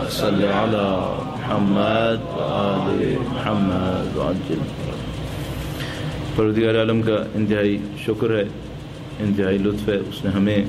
صل علی محمد وآل محمد وعجل. پروردگار عالم کا انتہائی شکر ہے، انتہائی لطف ہے، اس نے ہمیں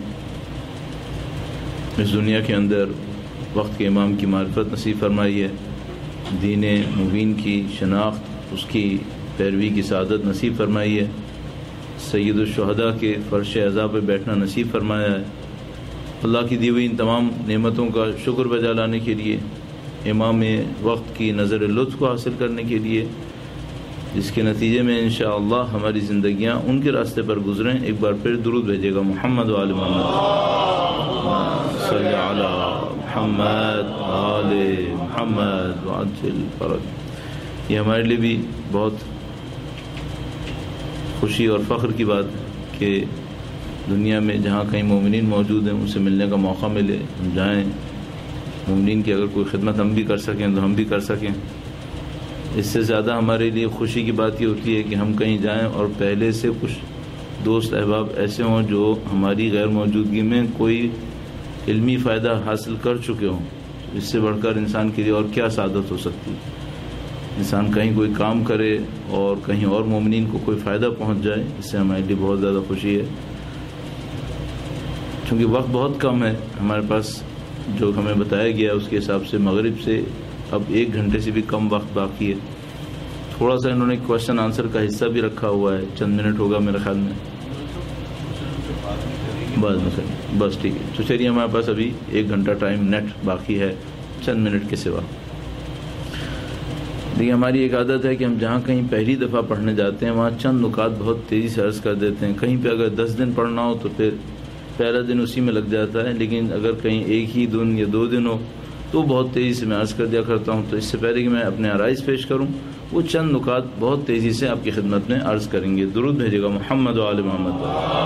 اس دنیا کے اندر وقت کے امام کی معرفت نصیب فرمائی ہے، دین مبین کی شناخت، اس کی پیروی کی سعادت نصیب فرمائی ہے، سید الشہداء کے فرش اعضاء پہ بیٹھنا نصیب فرمایا ہے. اللہ کی دی ہوئی ان تمام نعمتوں کا شکر بجا لانے کے لیے، امام وقت کی نظر لطف کو حاصل کرنے کے لیے، جس کے نتیجے میں انشاءاللہ ہماری زندگیاں ان کے راستے پر گزریں. ایک بار پھر درود بھیجے گا محمد وآل محمد صلی علی محمد وآل محمد وعجل فرج. یہ ہمارے لیے بھی بہت خوشی اور فخر کی بات ہے کہ دنیا میں جہاں کہیں مومنین موجود ہیں ان سے ملنے کا موقع ملے، ہم جائیں، مومنین کی اگر کوئی خدمت ہم بھی کر سکیں تو ہم بھی کر سکیں. اس سے زیادہ ہمارے لیے خوشی کی بات یہ ہوتی ہے کہ ہم کہیں جائیں اور پہلے سے کچھ دوست احباب ایسے ہوں جو ہماری غیر موجودگی میں کوئی علمی فائدہ حاصل کر چکے ہوں. اس سے بڑھ کر انسان کے لیے اور کیا سعادت ہو سکتی ہے. انسان کہیں کوئی کام کرے اور کہیں اور مومنین کو کوئی فائدہ پہنچ جائے، اس سے ہمارے لیے بہت زیادہ خوشی ہے. چونکہ وقت بہت کم ہے ہمارے پاس، جو ہمیں بتایا گیا اس کے حساب سے مغرب سے اب 1 گھنٹے سے بھی کم وقت باقی ہے. تھوڑا سا انہوں نے کوشچن آنسر کا حصہ بھی رکھا ہوا ہے، چند منٹ ہوگا میرے خیال میں، بس ٹھیک ہے. تو چلیے ہمارے پاس ابھی 1 گھنٹہ ٹائم نیٹ باقی ہے چند منٹ کے سوا. دیکھیے ہماری ایک عادت ہے کہ ہم جہاں کہیں پہلی دفعہ پڑھنے جاتے ہیں وہاں چند نکات بہت تیزی سے عرض کر دیتے ہیں. کہیں پہ اگر 10 دن پڑھنا ہو تو پھر پہلا دن اسی میں لگ جاتا ہے، لیکن اگر کہیں ایک ہی دن یا 2 دن ہو تو بہت تیزی سے میں عرض کر دیا کرتا ہوں. تو اس سے پہلے کہ میں اپنے عرائض پیش کروں، وہ چند نکات بہت تیزی سے آپ کی خدمت میں عرض کریں گے. درود بھیجے گا محمد وآل محمد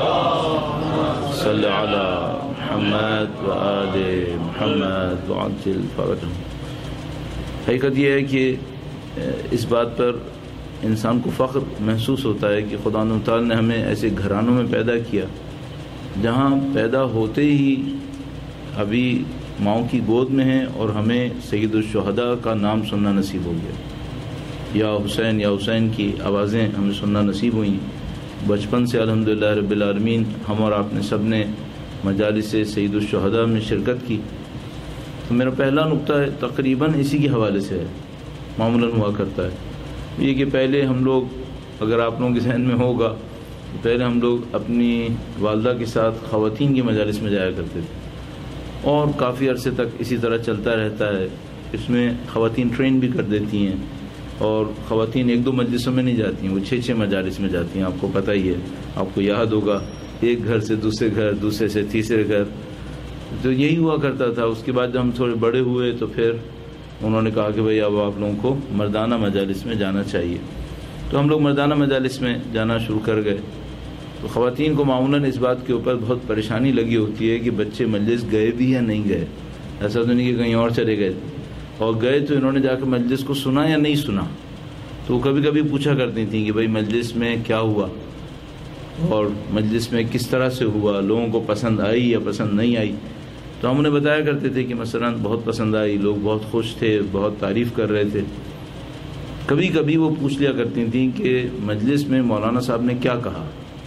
صلی علی محمد وآل محمد وعجل فرجهم. حقیقت یہ ہے کہ اس بات پر انسان کو فخر محسوس ہوتا ہے کہ خدا تعالی نے ہمیں ایسے گھرانوں میں پیدا کیا جہاں پیدا ہوتے ہی ابھی ماؤں کی گود میں ہیں اور ہمیں سید الشہداء کا نام سننا نصیب ہو گیا. یا حسین کی آوازیں ہمیں سننا نصیب ہوئیں. بچپن سے الحمدللہ رب العالمین ہم اور آپ نے سب نے مجالس سید الشہداء میں شرکت کی. تو میرا پہلا نقطہ ہے تقریباً اسی کے حوالے سے ہے، معمولاً ہوا کرتا ہے یہ کہ پہلے ہم لوگ، اگر آپ لوگوں کے ذہن میں ہوگا، پہلے ہم لوگ اپنی والدہ کے ساتھ خواتین کی مجالس میں جایا کرتے تھے اور کافی عرصے تک اسی طرح چلتا رہتا ہے. اس میں خواتین ٹرین بھی کر دیتی ہیں اور خواتین 1-2 مجلسوں میں نہیں جاتی ہیں، وہ 6 مجالس میں جاتی ہیں. آپ کو پتہ ہی ہے، آپ کو یاد ہوگا، ایک گھر سے دوسرے گھر، دوسرے سے تیسرے گھر. تو یہی ہوا کرتا تھا. اس کے بعد جب ہم تھوڑے بڑے ہوئے تو پھر انہوں نے کہا کہ بھئی اب آپ لوگوں کو مردانہ مجالس میں جانا چاہیے. تو ہم لوگ مردانہ مجالس میں جانا شروع کر گئے. تو خواتین کو معمولاً اس بات کے اوپر بہت پریشانی لگی ہوتی ہے کہ بچے مجلس گئے بھی یا نہیں گئے. ایسا تو نہیں کہ کہیں اور چلے گئے، اور گئے تو انہوں نے جا کے مجلس کو سنا یا نہیں سنا. تو کبھی کبھی پوچھا کرتی تھیں کہ بھئی مجلس میں کیا ہوا اور مجلس میں کس طرح سے ہوا، لوگوں کو پسند آئی یا پسند نہیں آئی. تو ہم انہیں بتایا کرتے تھے کہ مثلاً بہت پسند آئی، لوگ بہت خوش تھے، بہت تعریف کر رہے تھے. کبھی کبھی وہ پوچھ لیا کرتی تھیں کہ مجلس میں مولانا صاحب نے کیا کہا.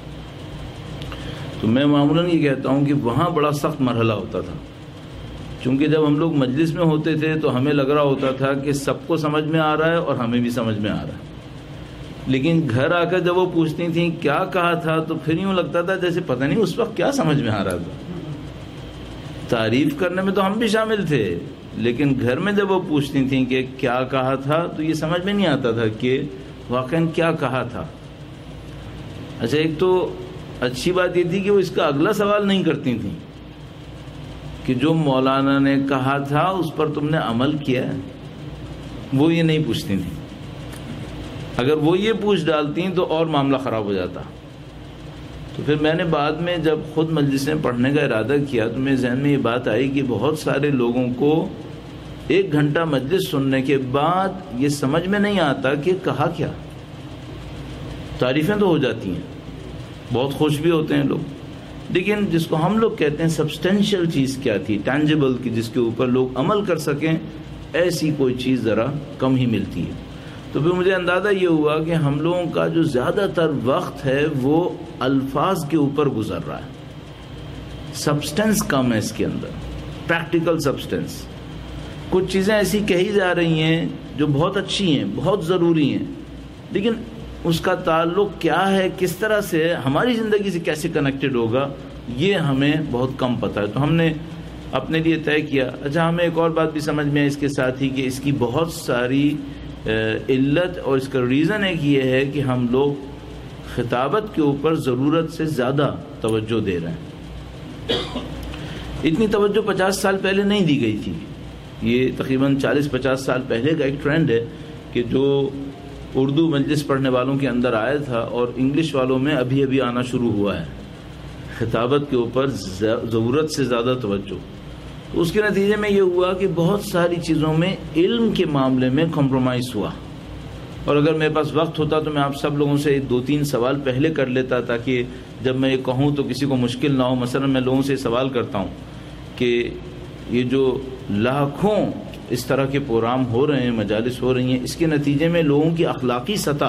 تو میں معمولاً یہ کہتا ہوں کہ وہاں بڑا سخت مرحلہ ہوتا تھا، چونکہ جب ہم لوگ مجلس میں ہوتے تھے تو ہمیں لگ رہا ہوتا تھا کہ سب کو سمجھ میں آ رہا ہے اور ہمیں بھی سمجھ میں آ رہا ہے. لیکن گھر آ کر جب وہ پوچھتی تھیں کیا کہا تھا تو پھر یوں لگتا تھا جیسے پتہ نہیں اس وقت کیا سمجھ میں آ رہا تھا. تعریف کرنے میں تو ہم بھی شامل تھے، لیکن گھر میں جب وہ پوچھتی تھیں کہ کیا کہا تھا تو یہ سمجھ میں نہیں آتا تھا کہ واقعاً کیا کہا تھا. اچھا، ایک تو اچھی بات یہ تھی کہ وہ اس کا اگلا سوال نہیں کرتی تھیں کہ جو مولانا نے کہا تھا اس پر تم نے عمل کیا، وہ یہ نہیں پوچھتی تھیں. اگر وہ یہ پوچھ ڈالتی تو اور معاملہ خراب ہو جاتا. تو پھر میں نے بعد میں جب خود مجلس میں پڑھنے کا ارادہ کیا تو میرے ذہن میں یہ بات آئی کہ بہت سارے لوگوں کو 1 گھنٹہ مجلس سننے کے بعد یہ سمجھ میں نہیں آتا کہ کہا کیا. تعریفیں تو ہو جاتی ہیں، بہت خوش بھی ہوتے ہیں لوگ، لیکن جس کو ہم لوگ کہتے ہیں سبسٹینشیل چیز کیا تھی، ٹینجیبل، کی جس کے اوپر لوگ عمل کر سکیں، ایسی کوئی چیز ذرا کم ہی ملتی ہے. تو پھر مجھے اندازہ یہ ہوا کہ ہم لوگوں کا جو زیادہ تر وقت ہے وہ الفاظ کے اوپر گزر رہا ہے، سبسٹنس کم ہے اس کے اندر، پریکٹیکل سبسٹنس. کچھ چیزیں ایسی کہی جا رہی ہیں جو بہت اچھی ہیں، بہت ضروری ہیں، لیکن اس کا تعلق کیا ہے، کس طرح سے ہماری زندگی سے کیسے کنیکٹڈ ہوگا، یہ ہمیں بہت کم پتہ ہے. تو ہم نے اپنے لیے طے کیا. اچھا، ہمیں ایک اور بات بھی سمجھ میں آئی اس کے ساتھ ہی کہ اس کی بہت ساری علت اور اس کا ریزن ایک یہ ہے کہ ہم لوگ خطابت کے اوپر ضرورت سے زیادہ توجہ دے رہے ہیں. اتنی توجہ 50 سال پہلے نہیں دی گئی تھی. یہ تقریباً 40-50 سال پہلے کا ایک ٹرینڈ ہے کہ جو اردو مجلس پڑھنے والوں کے اندر آیا تھا اور انگلش والوں میں ابھی ابھی آنا شروع ہوا ہے، خطابت کے اوپر ضرورت سے زیادہ توجہ. تو اس کے نتیجے میں یہ ہوا کہ بہت ساری چیزوں میں علم کے معاملے میں کمپرومائز ہوا. اور اگر میرے پاس وقت ہوتا تو میں آپ سب لوگوں سے 2-3 سوال پہلے کر لیتا تاکہ جب میں یہ کہوں تو کسی کو مشکل نہ ہو. مثلا میں لوگوں سے سوال کرتا ہوں کہ یہ جو لاکھوں اس طرح کے پروگرام ہو رہے ہیں، مجالس ہو رہی ہیں، اس کے نتیجے میں لوگوں کی اخلاقی سطح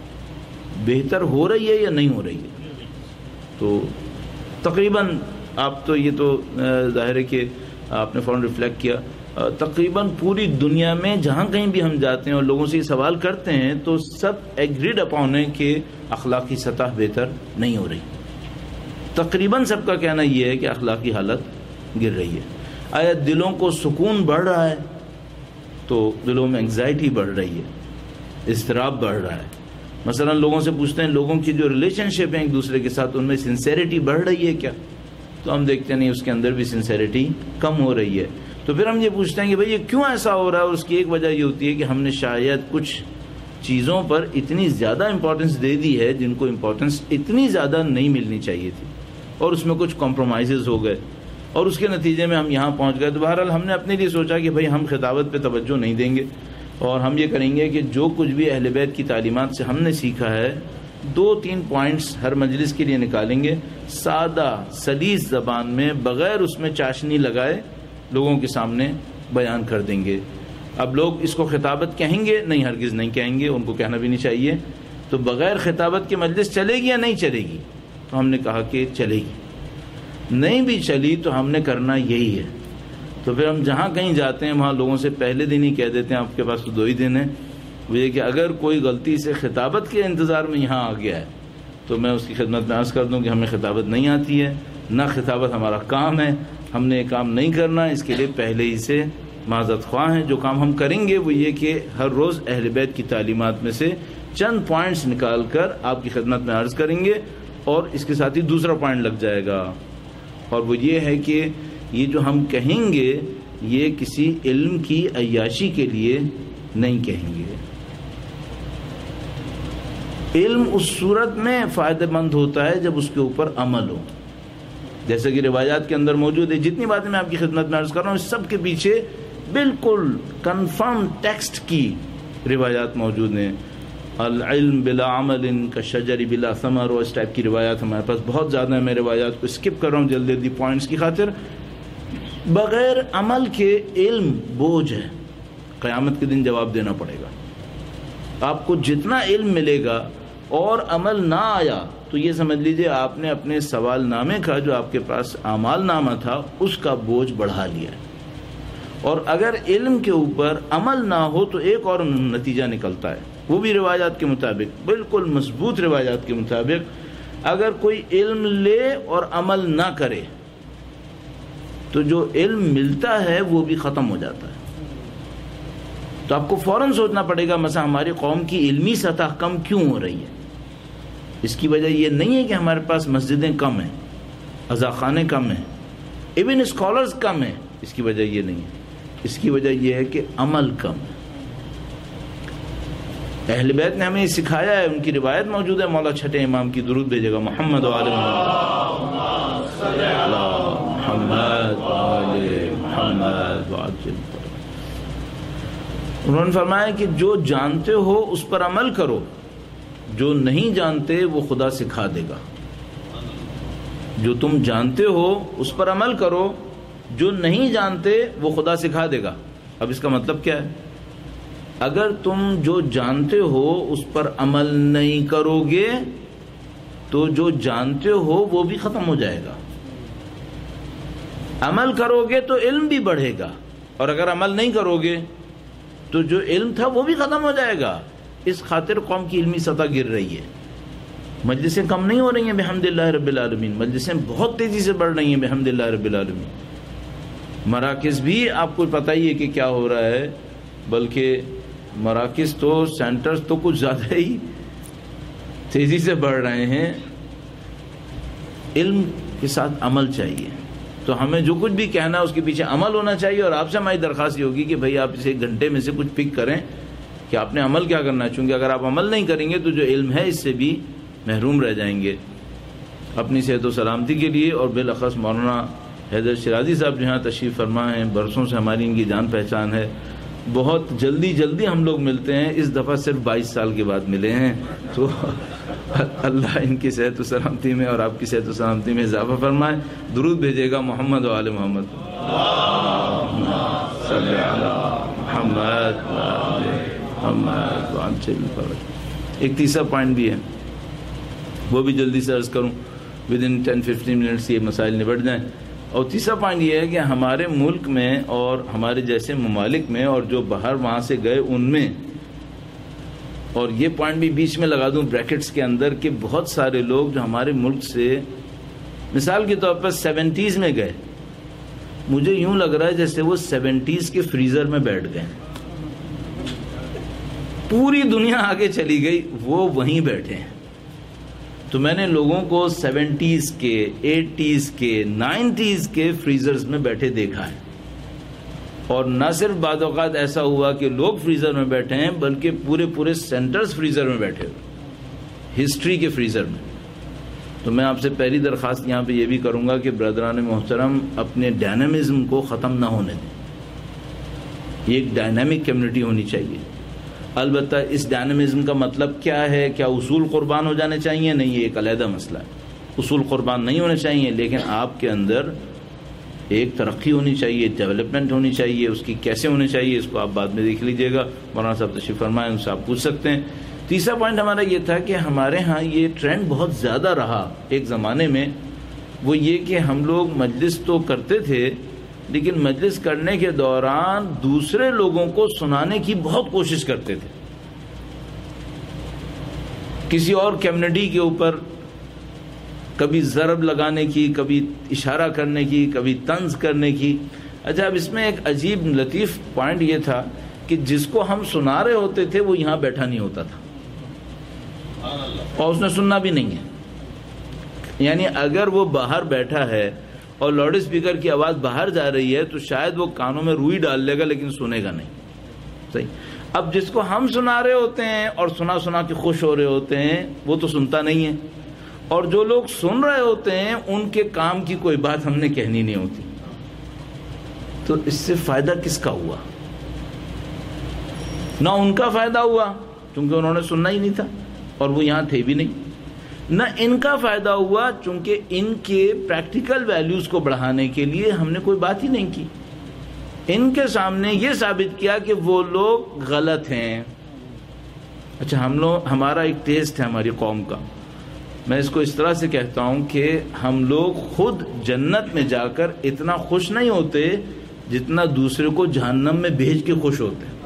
بہتر ہو رہی ہے یا نہیں ہو رہی ہے؟ تو تقریباً آپ تو یہ تو ظاہر ہے کہ آپ نے فوراً ریفلیکٹ کیا، تقریباً پوری دنیا میں جہاں کہیں بھی ہم جاتے ہیں اور لوگوں سے یہ سوال کرتے ہیں تو سب ایگریڈ اپون ہے کہ اخلاقی سطح بہتر نہیں ہو رہی. تقریباً سب کا کہنا یہ ہے کہ اخلاقی حالت گر رہی ہے. آیا دلوں کو سکون بڑھ رہا ہے؟ تو دلوں میں انگزائٹی بڑھ رہی ہے، اضطراب بڑھ رہا ہے. مثلا لوگوں سے پوچھتے ہیں لوگوں کی جو ریلیشن شپ ہیں ایک دوسرے کے ساتھ، ان میں سنسیریٹی بڑھ رہی ہے کیا؟ تو ہم دیکھتے نہیں، اس کے اندر بھی سنسیریٹی کم ہو رہی ہے. تو پھر ہم یہ پوچھتے ہیں کہ بھئی یہ کیوں ایسا ہو رہا ہے، اور اس کی ایک وجہ یہ ہوتی ہے کہ ہم نے شاید کچھ چیزوں پر اتنی زیادہ امپورٹنس دے دی ہے جن کو امپورٹنس اتنی زیادہ نہیں ملنی چاہیے تھی، اور اس میں کچھ کمپرومائزز ہو گئے اور اس کے نتیجے میں ہم یہاں پہنچ گئے. تو بہرحال ہم نے اپنے لیے سوچا کہ بھئی ہم خطابت پہ توجہ نہیں دیں گے، اور ہم یہ کریں گے کہ جو کچھ بھی اہل بیت کی تعلیمات سے ہم نے سیکھا ہے 2-3 پوائنٹس ہر مجلس کے لیے نکالیں گے، سادہ سلیس زبان میں، بغیر اس میں چاشنی لگائے لوگوں کے سامنے بیان کر دیں گے. اب لوگ اس کو خطابت کہیں گے؟ نہیں، ہرگز نہیں کہیں گے، ان کو کہنا بھی نہیں چاہیے. تو بغیر خطابت کے مجلس چلے گی یا نہیں چلے گی؟ تو ہم نے کہا کہ چلے گی. نہیں بھی چلی تو ہم نے کرنا یہی ہے. تو پھر ہم جہاں کہیں جاتے ہیں وہاں لوگوں سے پہلے دن ہی کہہ دیتے ہیں آپ کے پاس تو 2 ہی دن ہیں، وہ یہ کہ اگر کوئی غلطی سے خطابت کے انتظار میں یہاں آ گیا ہے تو میں اس کی خدمت میں عرض کر دوں کہ ہمیں خطابت نہیں آتی ہے، نہ خطابت ہمارا کام ہے، ہم نے یہ کام نہیں کرنا. اس کے لیے پہلے ہی سے معذرت خواہ ہیں. جو کام ہم کریں گے وہ یہ کہ ہر روز اہل بیت کی تعلیمات میں سے چند پوائنٹس نکال کر آپ کی خدمت میں عرض کریں گے، اور اس کے ساتھ ہی دوسرا پوائنٹ لگ جائے گا، اور وہ یہ ہے کہ یہ جو ہم کہیں گے یہ کسی علم کی عیاشی کے لیے نہیں کہیں گے. علم اس صورت میں فائدہ مند ہوتا ہے جب اس کے اوپر عمل ہو، جیسے کہ روایات کے اندر موجود ہے. جتنی باتیں میں آپ کی خدمت میں عرض کر رہا ہوں اس سب کے پیچھے بالکل کنفرم ٹیکسٹ کی روایات موجود ہیں. العلم بلا عمل کالشجر بلا ثمر، اور اس ٹائپ کی روایات ہمارے پاس بہت زیادہ ہیں. میں روایات کو اسکپ کر رہا ہوں جلدی جلدی پوائنٹس کی خاطر. بغیر عمل کے علم بوجھ ہے، قیامت کے دن جواب دینا پڑے گا. آپ کو جتنا علم ملے گا اور عمل نہ آیا تو یہ سمجھ لیجئے آپ نے اپنے سوال نامے کا جو آپ کے پاس اعمال نامہ تھا اس کا بوجھ بڑھا لیا. اور اگر علم کے اوپر عمل نہ ہو تو ایک اور نتیجہ نکلتا ہے، وہ بھی روایات کے مطابق، بالکل مضبوط روایات کے مطابق. اگر کوئی علم لے اور عمل نہ کرے تو جو علم ملتا ہے وہ بھی ختم ہو جاتا ہے. تو آپ کو فوراً سوچنا پڑے گا مثلا ہماری قوم کی علمی سطح کم کیوں ہو رہی ہے. اس کی وجہ یہ نہیں ہے کہ ہمارے پاس مسجدیں کم ہیں، عزاخانے کم ہیں، ایون اسکالرز کم ہیں. اس کی وجہ یہ نہیں ہے، اس کی وجہ یہ ہے کہ عمل کم ہے. اہل بیت نے ہمیں سکھایا ہے، ان کی روایت موجود ہے. مولا چھٹے امام کی درود بھیجے گا، محمد و آل محمد. انہوں نے فرمایا کہ جو جانتے ہو اس پر عمل کرو، جو نہیں جانتے وہ خدا سکھا دے گا. جو تم جانتے ہو اس پر عمل کرو، جو نہیں جانتے وہ خدا سکھا دے گا۔ اب اس کا مطلب کیا ہے؟ اگر تم جو جانتے ہو اس پر عمل نہیں کرو گے تو جو جانتے ہو وہ بھی ختم ہو جائے گا۔ عمل کرو گے تو علم بھی بڑھے گا، اور اگر عمل نہیں کرو گے تو جو علم تھا وہ بھی ختم ہو جائے گا۔ اس خاطر قوم کی علمی سطح گر رہی ہے، مجلسیں کم نہیں ہو رہی ہیں بحمد اللہ رب العالمین، مجلسیں بہت تیزی سے بڑھ رہی ہیں بحمد اللہ رب العالمین۔ مراکز بھی آپ کو پتہ ہی ہے کہ کیا ہو رہا ہے، بلکہ مراکز تو سینٹرز تو کچھ زیادہ ہی تیزی سے بڑھ رہے ہیں۔ علم کے ساتھ عمل چاہیے، تو ہمیں جو کچھ بھی کہنا ہے اس کے پیچھے عمل ہونا چاہیے، اور آپ سے ہماری درخواست یہ ہوگی کہ بھائی آپ اسے 1 گھنٹے میں سے کچھ پک کریں کہ آپ نے عمل کیا کرنا ہے، چونکہ اگر آپ عمل نہیں کریں گے تو جو علم ہے اس سے بھی محروم رہ جائیں گے۔ اپنی صحت و سلامتی کے لیے، اور بالاخص مولانا حیدر شیرازی صاحب جو یہاں تشریف فرما ہیں، برسوں سے ہماری ان کی جان پہچان ہے، بہت جلدی ہم لوگ ملتے ہیں، اس دفعہ صرف 22 سال کے بعد ملے ہیں، تو اللہ ان کی صحت و سلامتی میں اور آپ کی صحت و سلامتی میں اضافہ فرمائے۔ درود بھیجے گا محمد و آل محمد، صلی اللہ محمد و آل محمد وعجل فرج۔ ایک تیسرا پوائنٹ بھی ہے، وہ بھی جلدی سے عرض کروں، ودن 10-15 منٹس یہ مسائل نبٹ جائیں۔ اور تیسرا پوائنٹ یہ ہے کہ ہمارے ملک میں اور ہمارے جیسے ممالک میں اور جو باہر وہاں سے گئے ان میں، اور یہ پوائنٹ بھی بیچ میں لگا دوں بریکٹس کے اندر، کہ بہت سارے لوگ جو ہمارے ملک سے مثال کے طور پر 70s میں گئے، مجھے یوں لگ رہا ہے جیسے وہ 70s کے فریزر میں بیٹھ گئے، پوری دنیا آگے چلی گئی، وہ وہیں بیٹھے ہیں۔ تو میں نے لوگوں کو 70s کے، 80s کے، 90s کے فریزرز میں بیٹھے دیکھا ہے، اور نہ صرف بعض اوقات ایسا ہوا کہ لوگ فریزر میں بیٹھے ہیں، بلکہ پورے سینٹرز فریزر میں بیٹھے ہوئے، ہسٹری کے فریزر میں۔ تو میں آپ سے پہلی درخواست یہاں پہ یہ بھی کروں گا کہ برادران محترم اپنے ڈائنامزم کو ختم نہ ہونے دیں، یہ ایک ڈائنامک کمیونٹی ہونی چاہیے۔ البتہ اس ڈائنامزم کا مطلب کیا ہے؟ کیا اصول قربان ہو جانے چاہیے؟ نہیں، یہ ایک علیحدہ مسئلہ ہے، اصول قربان نہیں ہونے چاہیے، لیکن آپ کے اندر ایک ترقی ہونی چاہیے، ڈیولپمنٹ ہونی چاہیے۔ اس کی کیسے ہونی چاہیے اس کو آپ بعد میں دیکھ لیجئے گا، مولانا صاحب تشریف فرمائیں، ان سے آپ پوچھ سکتے ہیں۔ تیسرا پوائنٹ ہمارا یہ تھا کہ ہمارے ہاں یہ ٹرینڈ بہت زیادہ رہا ایک زمانے میں، وہ یہ کہ ہم لوگ مجلس تو کرتے تھے، لیکن مجلس کرنے کے دوران دوسرے لوگوں کو سنانے کی بہت کوشش کرتے تھے، کسی اور کمیونٹی کے اوپر کبھی ضرب لگانے کی، کبھی اشارہ کرنے کی، کبھی طنز کرنے کی۔ اچھا، اب اس میں ایک عجیب لطیف پوائنٹ یہ تھا کہ جس کو ہم سنا رہے ہوتے تھے وہ یہاں بیٹھا نہیں ہوتا تھا، اور اس نے سننا بھی نہیں ہے۔ یعنی اگر وہ باہر بیٹھا ہے اور لاؤڈ اسپیکر کی آواز باہر جا رہی ہے تو شاید وہ کانوں میں روئی ڈال لے گا، لیکن سنے گا نہیں۔ صحیح۔ اب جس کو ہم سنا رہے ہوتے ہیں اور سنا کے خوش ہو رہے ہوتے ہیں وہ تو سنتا نہیں ہے، اور جو لوگ سن رہے ہوتے ہیں ان کے کام کی کوئی بات ہم نے کہنی نہیں ہوتی۔ تو اس سے فائدہ کس کا ہوا؟ نہ ان کا فائدہ ہوا چونکہ انہوں نے سننا ہی نہیں تھا اور وہ یہاں تھے بھی نہیں، نہ ان کا فائدہ ہوا چونکہ ان کے پریکٹیکل ویلیوز کو بڑھانے کے لیے ہم نے کوئی بات ہی نہیں کی، ان کے سامنے یہ ثابت کیا کہ وہ لوگ غلط ہیں۔ اچھا، ہمارا ایک ٹیسٹ ہے ہماری قوم کا، میں اس کو اس طرح سے کہتا ہوں کہ ہم لوگ خود جنت میں جا کر اتنا خوش نہیں ہوتے جتنا دوسرے کو جہنم میں بھیج کے خوش ہوتے ہیں۔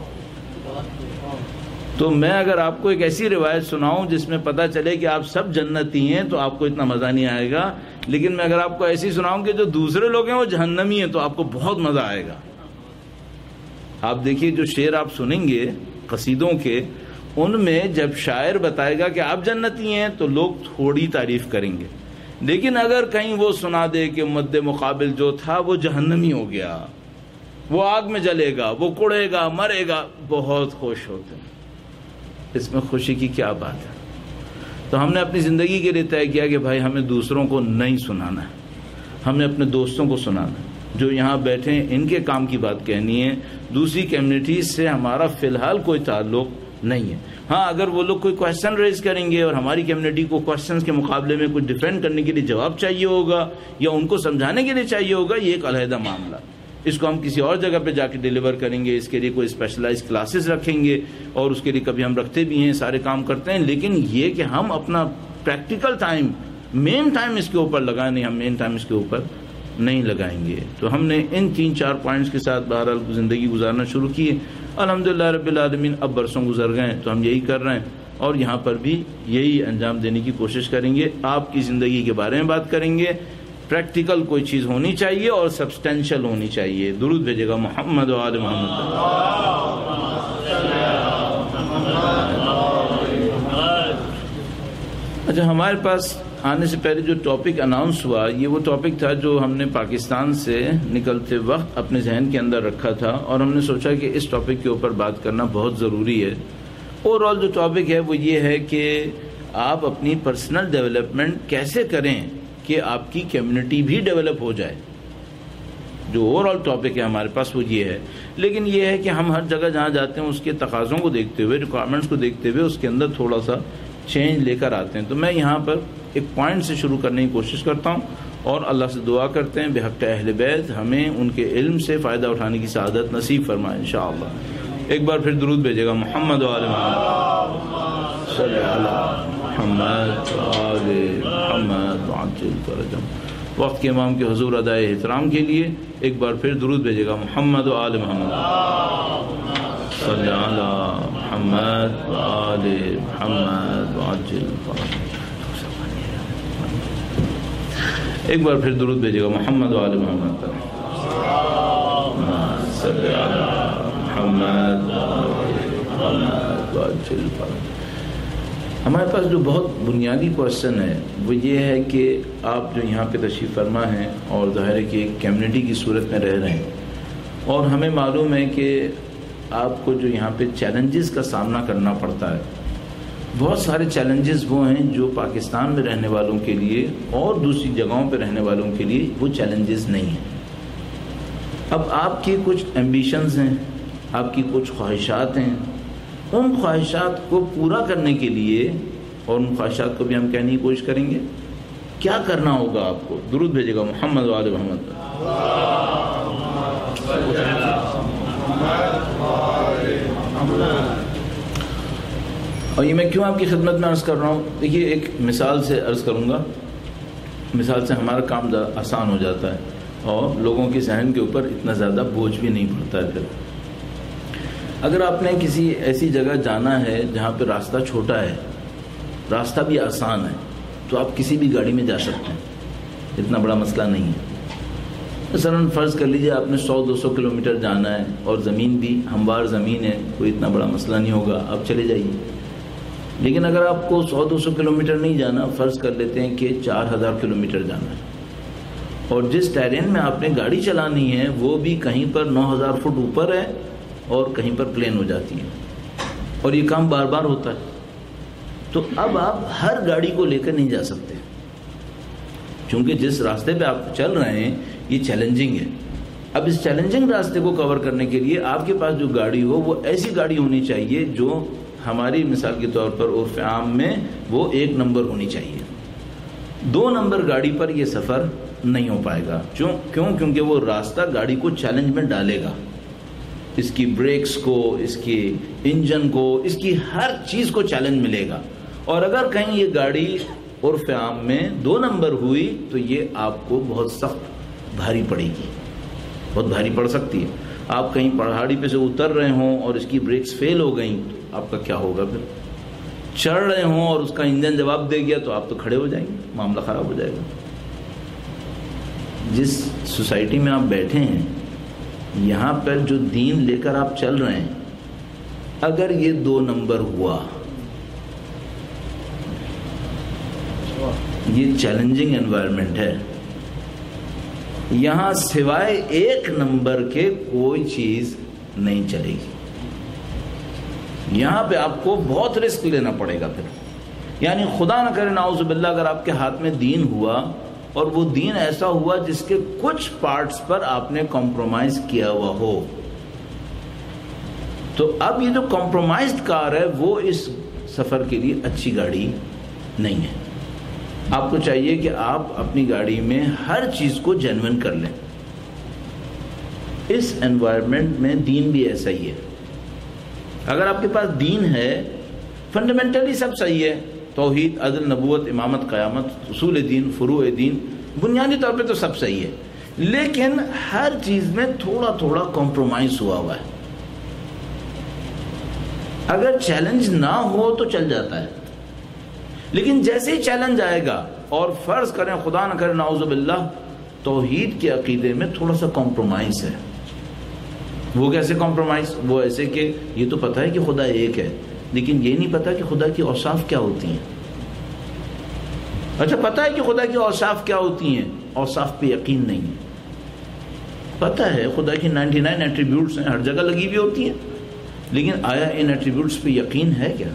تو میں اگر آپ کو ایک ایسی روایت سناؤں جس میں پتہ چلے کہ آپ سب جنتی ہیں تو آپ کو اتنا مزہ نہیں آئے گا، لیکن میں اگر آپ کو ایسی سناؤں کہ جو دوسرے لوگ ہیں وہ جہنمی ہیں تو آپ کو بہت مزہ آئے گا۔ آپ دیکھیے جو شعر آپ سنیں گے قصیدوں کے، ان میں جب شاعر بتائے گا کہ آپ جنتی ہیں تو لوگ تھوڑی تعریف کریں گے، لیکن اگر کہیں وہ سنا دے کہ مد مقابل جو تھا وہ جہنمی ہو گیا، وہ آگ میں جلے گا، وہ کڑے گا، مرے گا، بہت خوش ہوتے ہیں۔ اس میں خوشی کی کیا بات ہے؟ تو ہم نے اپنی زندگی کے لیے طے کیا کہ بھائی ہمیں دوسروں کو نہیں سنانا ہے، ہمیں اپنے دوستوں کو سنانا ہے، جو یہاں بیٹھے ہیں ان کے کام کی بات کہنی ہے۔ دوسری کمیونٹیز سے ہمارا فی الحال کوئی تعلق نہیں ہے. ہاں اگر وہ لوگ کوئی کوشچن ریز کریں گے اور ہماری کمیونٹی کو کوشچنس کے مقابلے میں کچھ ڈیفینڈ کرنے کے لیے جواب چاہیے ہوگا یا ان کو سمجھانے کے لیے چاہیے ہوگا، یہ ایک علیحدہ معاملہ. اس کو ہم کسی اور جگہ پہ جا کے ڈیلیور کریں گے، اس کے لیے کوئی اسپیشلائز کلاسز رکھیں گے، اور اس کے لیے کبھی ہم رکھتے بھی ہیں، سارے کام کرتے ہیں. لیکن یہ کہ ہم اپنا پریکٹیکل ٹائم، مین ٹائم اس کے اوپر لگائیں، نہیں، ہم مین ٹائم اس کے اوپر نہیں لگائیں گے. تو ہم نے ان 3-4 پوائنٹس کے ساتھ بہرحال زندگی گزارنا شروع کی ہے. الحمدللہ رب العالمین. اب برسوں گزر گئے تو ہم یہی کر رہے ہیں، اور یہاں پر بھی یہی انجام دینے کی کوشش کریں گے. آپ کی زندگی کے بارے میں بات کریں گے، پریکٹیکل کوئی چیز ہونی چاہیے اور سبسٹینشل ہونی چاہیے. درود بھیجے گا محمد و آل محمد. اچھا، ہمارے پاس آنے سے پہلے جو ٹاپک اناؤنس ہوا، یہ وہ ٹاپک تھا جو ہم نے پاکستان سے نکلتے وقت اپنے ذہن کے اندر رکھا تھا، اور ہم نے سوچا کہ اس ٹاپک کے اوپر بات کرنا بہت ضروری ہے. اوور آل جو ٹاپک ہے وہ یہ ہے کہ آپ اپنی پرسنل ڈیولپمنٹ کیسے کریں کہ آپ کی کمیونٹی بھی ڈیولپ ہو جائے. جو اوور آل ٹاپک ہے ہمارے پاس وہ یہ ہے. لیکن یہ ہے کہ ہم ہر جگہ جہاں جاتے ہیں اس کے تقاضوں کو دیکھتے ہوئے، ریکوائرمنٹس کو دیکھتے ہوئے اس کے اندر تھوڑا سا چینج لے کر آتے ہیں. تو میں یہاں پر ایک پوائنٹ سے شروع کرنے کی کوشش کرتا ہوں، اور اللہ سے دعا کرتے ہیں بحق اہل بیت ہمیں ان کے علم سے فائدہ اٹھانے کی سعادت نصیب فرمائے انشاءاللہ. ایک بار پھر درود بھیجے گا محمد و آل محمد، صلی علی محمد و آل محمد وعجل فرجهم. وقت کے امام کے حضور ادائے احترام کے لیے ایک بار پھر درود بھیجے گا محمد و آل محمد، صلی علی محمد و آل محمد وعجل فرجهم. ایک بار پھر درود بھیجے گا محمد و آل محمد، صلی علی محمد و آل محمد وعجل فرجهم. ہمارے پاس جو بہت بنیادی کوشچن ہے وہ یہ ہے کہ آپ جو یہاں پہ تشریف فرما ہیں اور ظاہر ہے کہ ایک کمیونٹی کی صورت میں رہ رہے ہیں، اور ہمیں معلوم ہے کہ آپ کو جو یہاں پہ چیلنجز کا سامنا کرنا پڑتا ہے، بہت سارے چیلنجز وہ ہیں جو پاکستان میں رہنے والوں کے لیے اور دوسری جگہوں پہ رہنے والوں کے لیے وہ چیلنجز نہیں ہیں. اب آپ کی کچھ ایمبیشنز ہیں، آپ کی کچھ خواہشات ہیں، ان خواہشات کو پورا کرنے کے لیے، اور ان خواہشات کو بھی ہم کہنے کی کوشش کریں گے، کیا کرنا ہوگا آپ کو. درود بھیجے گا محمد و آل محمد. اور یہ میں کیوں آپ کی خدمت میں عرض کر رہا ہوں؟ دیکھیے، ایک مثال سے عرض کروں گا، مثال سے ہمارا کام آسان ہو جاتا ہے اور لوگوں کے ذہن کے اوپر اتنا زیادہ بوجھ بھی نہیں پڑتا ہے. پھر اگر آپ نے کسی ایسی جگہ جانا ہے جہاں پہ راستہ چھوٹا ہے، راستہ بھی آسان ہے، تو آپ کسی بھی گاڑی میں جا سکتے ہیں، اتنا بڑا مسئلہ نہیں ہے. مثلاً فرض کر لیجئے آپ نے 100-200 کلومیٹر جانا ہے اور زمین بھی ہموار زمین ہے، کوئی اتنا بڑا مسئلہ نہیں ہوگا، آپ چلے جائیے. لیکن اگر آپ کو 100-200 کلومیٹر نہیں جانا، فرض کر لیتے ہیں کہ 4000 کلومیٹر جانا ہے، اور جس ٹیرین میں آپ نے گاڑی چلانی ہے وہ بھی کہیں پر 9000 فٹ اوپر ہے اور کہیں پر پلین ہو جاتی ہے، اور یہ کام بار بار ہوتا ہے، تو اب آپ ہر گاڑی کو لے کر نہیں جا سکتے، چونکہ جس راستے پہ آپ چل رہے ہیں یہ چیلنجنگ ہے. اب اس چیلنجنگ راستے کو کور کرنے کے لیے آپ کے پاس جو گاڑی ہو وہ ایسی گاڑی ہونی چاہیے جو ہماری مثال کے طور پر عرف عام میں وہ 1 نمبر ہونی چاہیے. 2 نمبر گاڑی پر یہ سفر نہیں ہو پائے گا. کیونکہ وہ راستہ گاڑی کو چیلنج میں ڈالے گا، اس کی بریکس کو، اس کی انجن کو، اس کی ہر چیز کو چیلنج ملے گا. اور اگر کہیں یہ گاڑی عرف عام میں 2 نمبر ہوئی تو یہ آپ کو بہت سخت بھاری پڑے گی، بہت بھاری پڑ سکتی ہے. آپ کہیں پہاڑی پہ سے اتر رہے ہوں اور اس کی بریکس فیل ہو گئیں تو آپ کا کیا ہوگا؟ پھر چڑھ رہے ہوں اور اس کا انجن جواب دے گیا تو آپ تو کھڑے ہو جائیں گے، معاملہ خراب ہو جائے گا. جس سوسائٹی میں آپ بیٹھے ہیں، یہاں پر جو دین لے کر آپ چل رہے ہیں، اگر یہ 2 نمبر ہوا، یہ چیلنجنگ انوائرمنٹ ہے، یہاں سوائے 1 نمبر کے کوئی چیز نہیں چلے گی. یہاں پہ آپ کو بہت رسک لینا پڑے گا. پھر یعنی خدا نہ کرے نعوذ باللہ اگر آپ کے ہاتھ میں دین ہوا اور وہ دین ایسا ہوا جس کے کچھ پارٹس پر آپ نے کمپرومائز کیا ہوا ہو، تو اب یہ جو کمپرومائزڈ کار ہے وہ اس سفر کے لیے اچھی گاڑی نہیں ہے. آپ کو چاہیے کہ آپ اپنی گاڑی میں ہر چیز کو جینوئن کر لیں. اس انوائرمنٹ میں دین بھی ایسا ہی ہے. اگر آپ کے پاس دین ہے فنڈامنٹلی سب صحیح ہے، توحید، عدل، نبوت، امامت، قیامت، اصول دین، فروع دین، بنیادی طور پہ تو سب صحیح ہے، لیکن ہر چیز میں تھوڑا تھوڑا کمپرومائز ہوا ہے. اگر چیلنج نہ ہو تو چل جاتا ہے، لیکن جیسے ہی چیلنج آئے گا اور فرض کریں خدا نہ کرے نعوذ باللہ توحید کے عقیدے میں تھوڑا سا کمپرومائز ہے. وہ کیسے کمپرومائز؟ وہ ایسے کہ یہ تو پتہ ہے کہ خدا ایک ہے، لیکن یہ نہیں پتا کہ خدا کی اوصاف کیا ہوتی ہیں. اچھا پتہ ہے کہ خدا کی اوصاف کیا ہوتی ہیں، اوصاف پہ یقین نہیں ہے. پتہ ہے خدا کی 99 ایٹریبیوٹس ہیں، ہر جگہ لگی ہوئی ہوتی ہیں، لیکن آیا ان ایٹریبیوٹس پہ یقین ہے کیا؟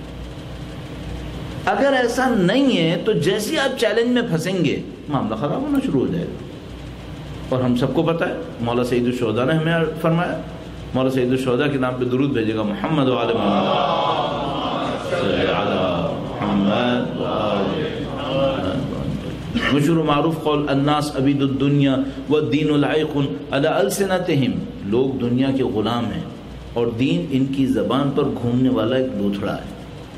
اگر ایسا نہیں ہے تو جیسے ہی آپ چیلنج میں پھنسیں گے معاملہ خراب ہونا شروع ہو جائے گا. اور ہم سب کو پتہ ہے مولا سید الشہداء نے ہمیں فرمایا، مولا سید الشہداء کے نام پہ درود بھیجے گا، محمد و آل محمد صلی علی محمد و آل محمد. مشہور و معروف قول الناس عبید الدنیا والدین العیق علی السنتہم. لوگ دنیا کے غلام ہیں اور دین ان کی زبان پر گھومنے والا ایک لوتھڑا ہے.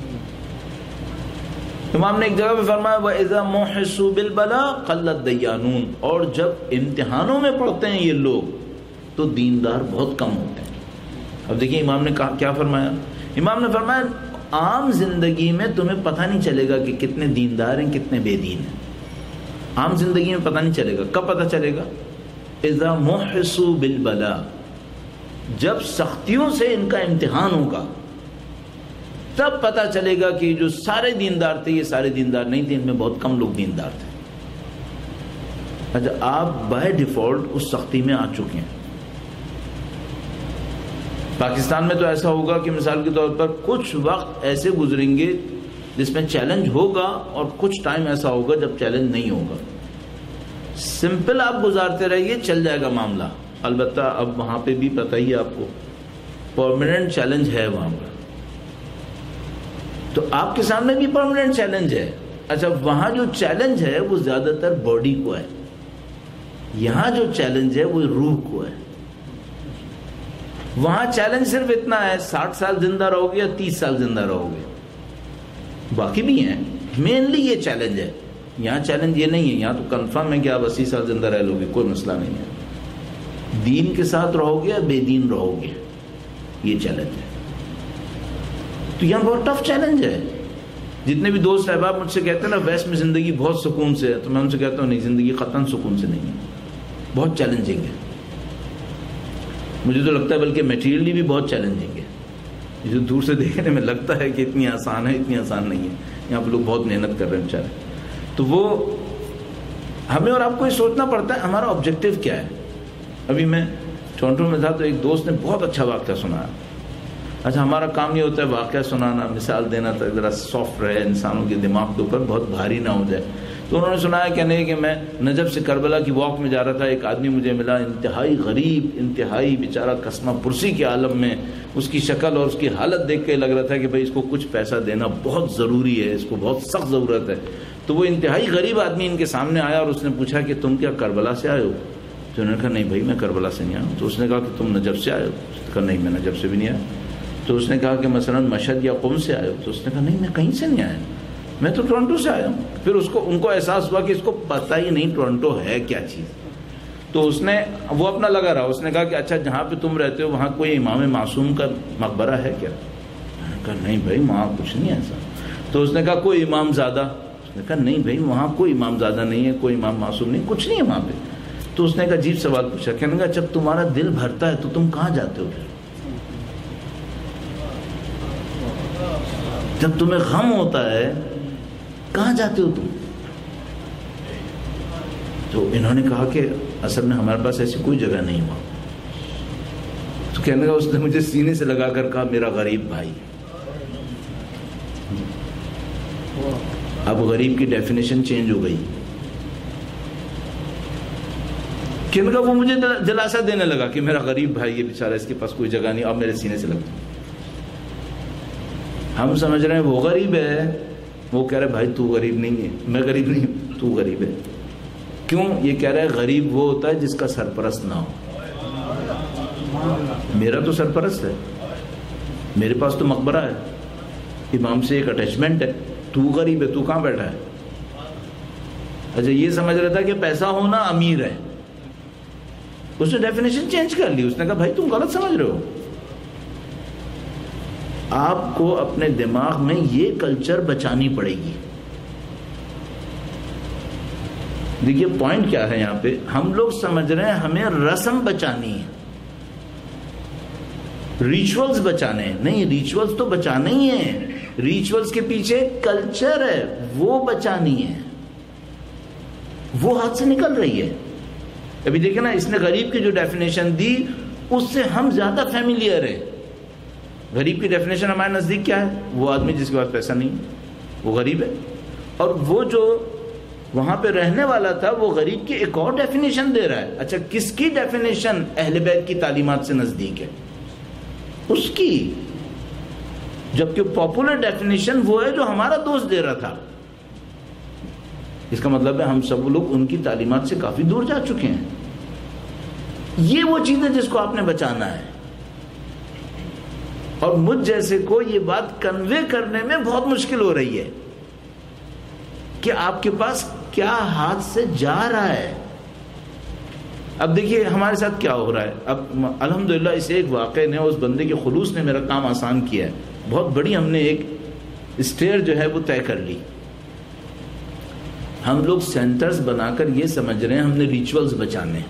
امام نے ایک جگہ پہ فرمایا وَإِذَا مُحِسُّوا بِالْبَلَاءِ قَلَّتْ دَيَّانُونَ. اور جب امتحانوں میں پڑھتے ہیں یہ لوگ تو دیندار بہت کم ہوتے ہیں. اب دیکھیں امام نے کیا فرمایا. امام نے فرمایا عام زندگی میں تمہیں پتہ نہیں چلے گا کہ کتنے دیندار ہیں کتنے بے دین ہیں. عام زندگی میں پتہ نہیں چلے گا. کب پتہ چلے گا؟ اذا محسوا بالبلاء، جب سختیوں سے ان کا امتحان ہوگا تب پتہ چلے گا کہ جو سارے دیندار تھے یہ سارے دیندار نہیں تھے، ان میں بہت کم لوگ دیندار تھے. اچھا آپ بائی ڈیفالٹ اس سختی میں آ چکے ہیں. پاکستان میں تو ایسا ہوگا کہ مثال کے طور پر کچھ وقت ایسے گزریں گے جس میں چیلنج ہوگا اور کچھ ٹائم ایسا ہوگا جب چیلنج نہیں ہوگا. سمپل آپ گزارتے رہیے چل جائے گا معاملہ. البتہ اب وہاں پہ بھی پتہ ہی آپ کو پرماننٹ چیلنج ہے وہاں پر، تو آپ کے سامنے بھی پرماننٹ چیلنج ہے. اچھا وہاں جو چیلنج ہے وہ زیادہ تر باڈی کو ہے، یہاں جو چیلنج ہے وہ روح کو ہے. وہاں چیلنج صرف اتنا ہے 60 سال زندہ رہو گے یا 30 سال زندہ رہو گے، باقی بھی ہیں، مینلی یہ چیلنج ہے. یہاں چیلنج یہ نہیں ہے، یہاں تو کنفرم ہے کہ آپ 80 سال زندہ رہ لو گے، کوئی مسئلہ نہیں ہے. دین کے ساتھ رہو گے یا بے دین رہو گے، یہ چیلنج ہے. تو یہاں بہت ٹف چیلنج ہے. جتنے بھی دوست احباب مجھ سے کہتے ہیں نا ویسٹ میں زندگی بہت سکون سے ہے، تو میں ان سے کہتا ہوں نہیں، زندگی قطعاً سکون سے نہیں ہے، بہت چیلنجنگ ہے. مجھے تو لگتا ہے بلکہ میٹیریلی بھی بہت چیلنجنگ ہے. جو دور سے دیکھنے میں لگتا ہے کہ اتنی آسان ہے، اتنی آسان نہیں ہے. یہاں پہ لوگ بہت محنت کر رہے ہیں بیچارے. تو وہ ہمیں اور آپ کو یہ سوچنا پڑتا ہے ہمارا آبجیکٹو کیا ہے. ابھی میں ٹورنٹو میں تھا تو ایک دوست نے بہت اچھا واقعہ سنایا. اچھا ہمارا کام یہ ہوتا ہے واقعہ سنانا، مثال دینا تھا ذرا سافٹ رہے، انسانوں کے دماغ کے اوپر بہت بھاری نہ ہو جائے. تو انہوں نے سنایا کہ نہیں کہ میں نجف سے کربلا کی واک میں جا رہا تھا، ایک آدمی مجھے ملا انتہائی غریب، انتہائی بیچارہ قسمہ پرسی کے عالم میں. اس کی شکل اور اس کی حالت دیکھ کے لگ رہا تھا کہ بھئی اس کو کچھ پیسہ دینا بہت ضروری ہے، اس کو بہت سخت ضرورت ہے. تو وہ انتہائی غریب آدمی ان کے سامنے آیا اور اس نے پوچھا کہ تم کیا کربلا سے آئے ہو؟ تو انہوں نے کہا نہیں بھائی میں کربلا سے نہیں آیا. تو اس نے کہا کہ تم نجف سے آئے ہو؟ اس نے کہا نہیں میں نجف سے بھی نہیں آیا. تو اس نے کہا کہ مثلا مشہد یا قم سے آئے ہو؟ تو اس نے کہا نہیں میں کہیں سے نہیں آیا، میں تو ٹورنٹو سے آیا ہوں. پھر ان کو احساس ہوا کہ اس کو پتہ ہی نہیں ٹورنٹو ہے کیا چیز. تو اس نے وہ اپنا لگا رہا، اس نے کہا کہ اچھا جہاں پہ تم رہتے ہو وہاں کوئی امام معصوم کا مقبرہ ہے کیا؟ میں نے کہا نہیں بھائی وہاں کچھ نہیں ایسا. تو اس نے کہا کوئی امام زادہ؟ اس نے کہا نہیں بھائی وہاں کوئی امام زادہ نہیں ہے، کوئی امام معصوم نہیں، کچھ نہیں ہے وہاں پہ. تو اس نے ایک عجیب سوال پوچھا، کہنے لگا جب تمہارا دل بھرتا ہے تو تم کہاں جاتے ہو؟ پھر جب تمہیں غم ہوتا ہے کہاں جاتے ہو تم؟ تو انہوں نے کہا کہ اصل میں ہمارے پاس ایسی کوئی جگہ نہیں ہوا. تو کہنے لگا اس نے مجھے سینے سے لگا کر کہا میرا غریب بھائی. اب غریب کی ڈیفینیشن چینج ہو گئی. کن کا وہ مجھے دلاسا دینے لگا کہ میرا غریب بھائی یہ بیچارہ اس کے پاس کوئی جگہ نہیں، اب میرے سینے سے لگتا. ہم سمجھ رہے ہیں وہ غریب ہے، وہ کہہ رہے بھائی تو غریب نہیں ہے، میں غریب نہیں ہوں، تو غریب ہے. کیوں؟ یہ کہہ رہا ہے غریب وہ ہوتا ہے جس کا سرپرست نہ ہو. میرا تو سرپرست ہے، میرے پاس تو مقبرہ ہے، امام سے ایک اٹیچمنٹ ہے. تو غریب ہے، تو کہاں بیٹھا ہے؟ اچھا یہ سمجھ رہا تھا کہ پیسہ ہونا امیر ہے، اس نے ڈیفینیشن چینج کر لی. اس نے کہا بھائی تم غلط سمجھ رہے ہو. آپ کو اپنے دماغ میں یہ کلچر بچانی پڑے گی. دیکھیے پوائنٹ کیا ہے یہاں پہ، ہم لوگ سمجھ رہے ہیں ہمیں رسم بچانی ہے، ریچولز بچانے ہیں. نہیں، ریچولز تو بچانے ہی ہیں، ریچولز کے پیچھے کلچر ہے وہ بچانی ہے، وہ ہاتھ سے نکل رہی ہے. ابھی دیکھیں نا، اس نے غریب کی جو ڈیفینیشن دی اس سے ہم زیادہ فیملیئر ہیں. غریب کی ڈیفینیشن ہمارے نزدیک کیا ہے؟ وہ آدمی جس کے پاس پیسہ نہیں، وہ غریب ہے. اور وہ جو وہاں پہ رہنے والا تھا وہ غریب کی ایک اور ڈیفینیشن دے رہا ہے. اچھا کس کی ڈیفینیشن اہل بیت کی تعلیمات سے نزدیک ہے؟ اس کی. جبکہ پاپولر ڈیفینیشن وہ ہے جو ہمارا دوست دے رہا تھا. اس کا مطلب ہے ہم سب لوگ ان کی تعلیمات سے کافی دور جا چکے ہیں. یہ وہ چیز ہے جس کو آپ نے بچانا ہے. اور مجھ جیسے کو یہ بات کنوے کرنے میں بہت مشکل ہو رہی ہے کہ آپ کے پاس کیا ہاتھ سے جا رہا ہے. اب دیکھیے ہمارے ساتھ کیا ہو رہا ہے. اب الحمدللہ اس ایک واقعے نے، اس بندے کے خلوص نے میرا کام آسان کیا ہے. بہت بڑی ہم نے ایک اسٹیئر جو ہے وہ طے کر لی. ہم لوگ سینٹرز بنا کر یہ سمجھ رہے ہیں ہم نے ریچولز بچانے،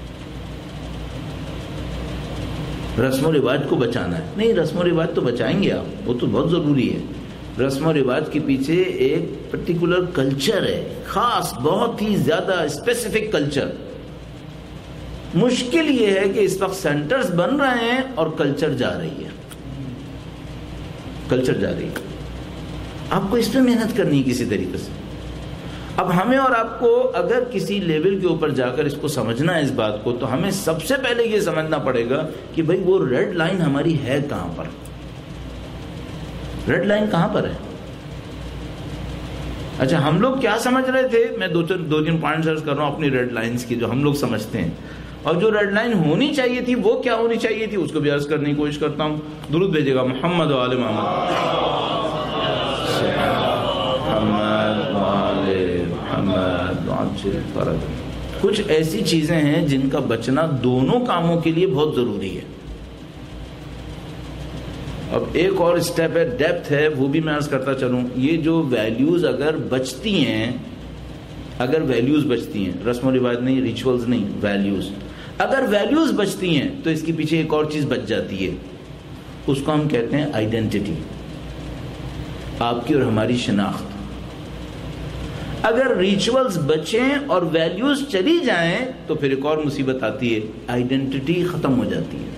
رسم و رواج کو بچانا ہے. نہیں، رسم و رواج تو بچائیں گے آپ، وہ تو بہت ضروری ہے. رسم و رواج کے پیچھے ایک پرٹیکولر کلچر ہے، خاص بہت ہی زیادہ اسپیسیفک کلچر. مشکل یہ ہے کہ اس وقت سینٹرز بن رہے ہیں اور کلچر جا رہی ہے، کلچر جا رہی ہے. آپ کو اس پہ محنت کرنی ہے کسی طریقے سے. اب ہمیں اور آپ کو اگر کسی لیول کے اوپر جا کر اس کو سمجھنا ہے اس بات کو، تو ہمیں سب سے پہلے یہ سمجھنا پڑے گا کہ بھئی وہ ریڈ لائن ہماری ہے کہاں پر. ریڈ لائن کہاں پر ہے؟ اچھا ہم لوگ کیا سمجھ رہے تھے؟ میں دو تین پوائنٹس عرض کر رہا ہوں اپنی ریڈ لائنز کی جو ہم لوگ سمجھتے ہیں. اور جو ریڈ لائن ہونی چاہیے تھی وہ کیا ہونی چاہیے تھی اس کو بھی عرض کرنے کی کوشش کرتا ہوں. درود بھیجے گا محمد و آل محمد. کچھ ایسی چیزیں ہیں جن کا بچنا دونوں کاموں کے لیے بہت ضروری ہے. اب ایک اور سٹیپ ہے، ڈیپتھ ہے، وہ بھی میں عرض کرتا چلوں. یہ جو ویلیوز اگر بچتی ہیں، اگر ویلیوز بچتی ہیں، رسم و رواج نہیں، ریچولز نہیں، ویلیوز، اگر ویلیوز بچتی ہیں تو اس کے پیچھے ایک اور چیز بچ جاتی ہے، اس کو ہم کہتے ہیں آئیڈینٹی، آپ کی اور ہماری شناخت. اگر ریچولز بچیں اور ویلیوز چلی جائیں تو پھر ایک اور مصیبت آتی ہے، آئیڈینٹی ختم ہو جاتی ہے.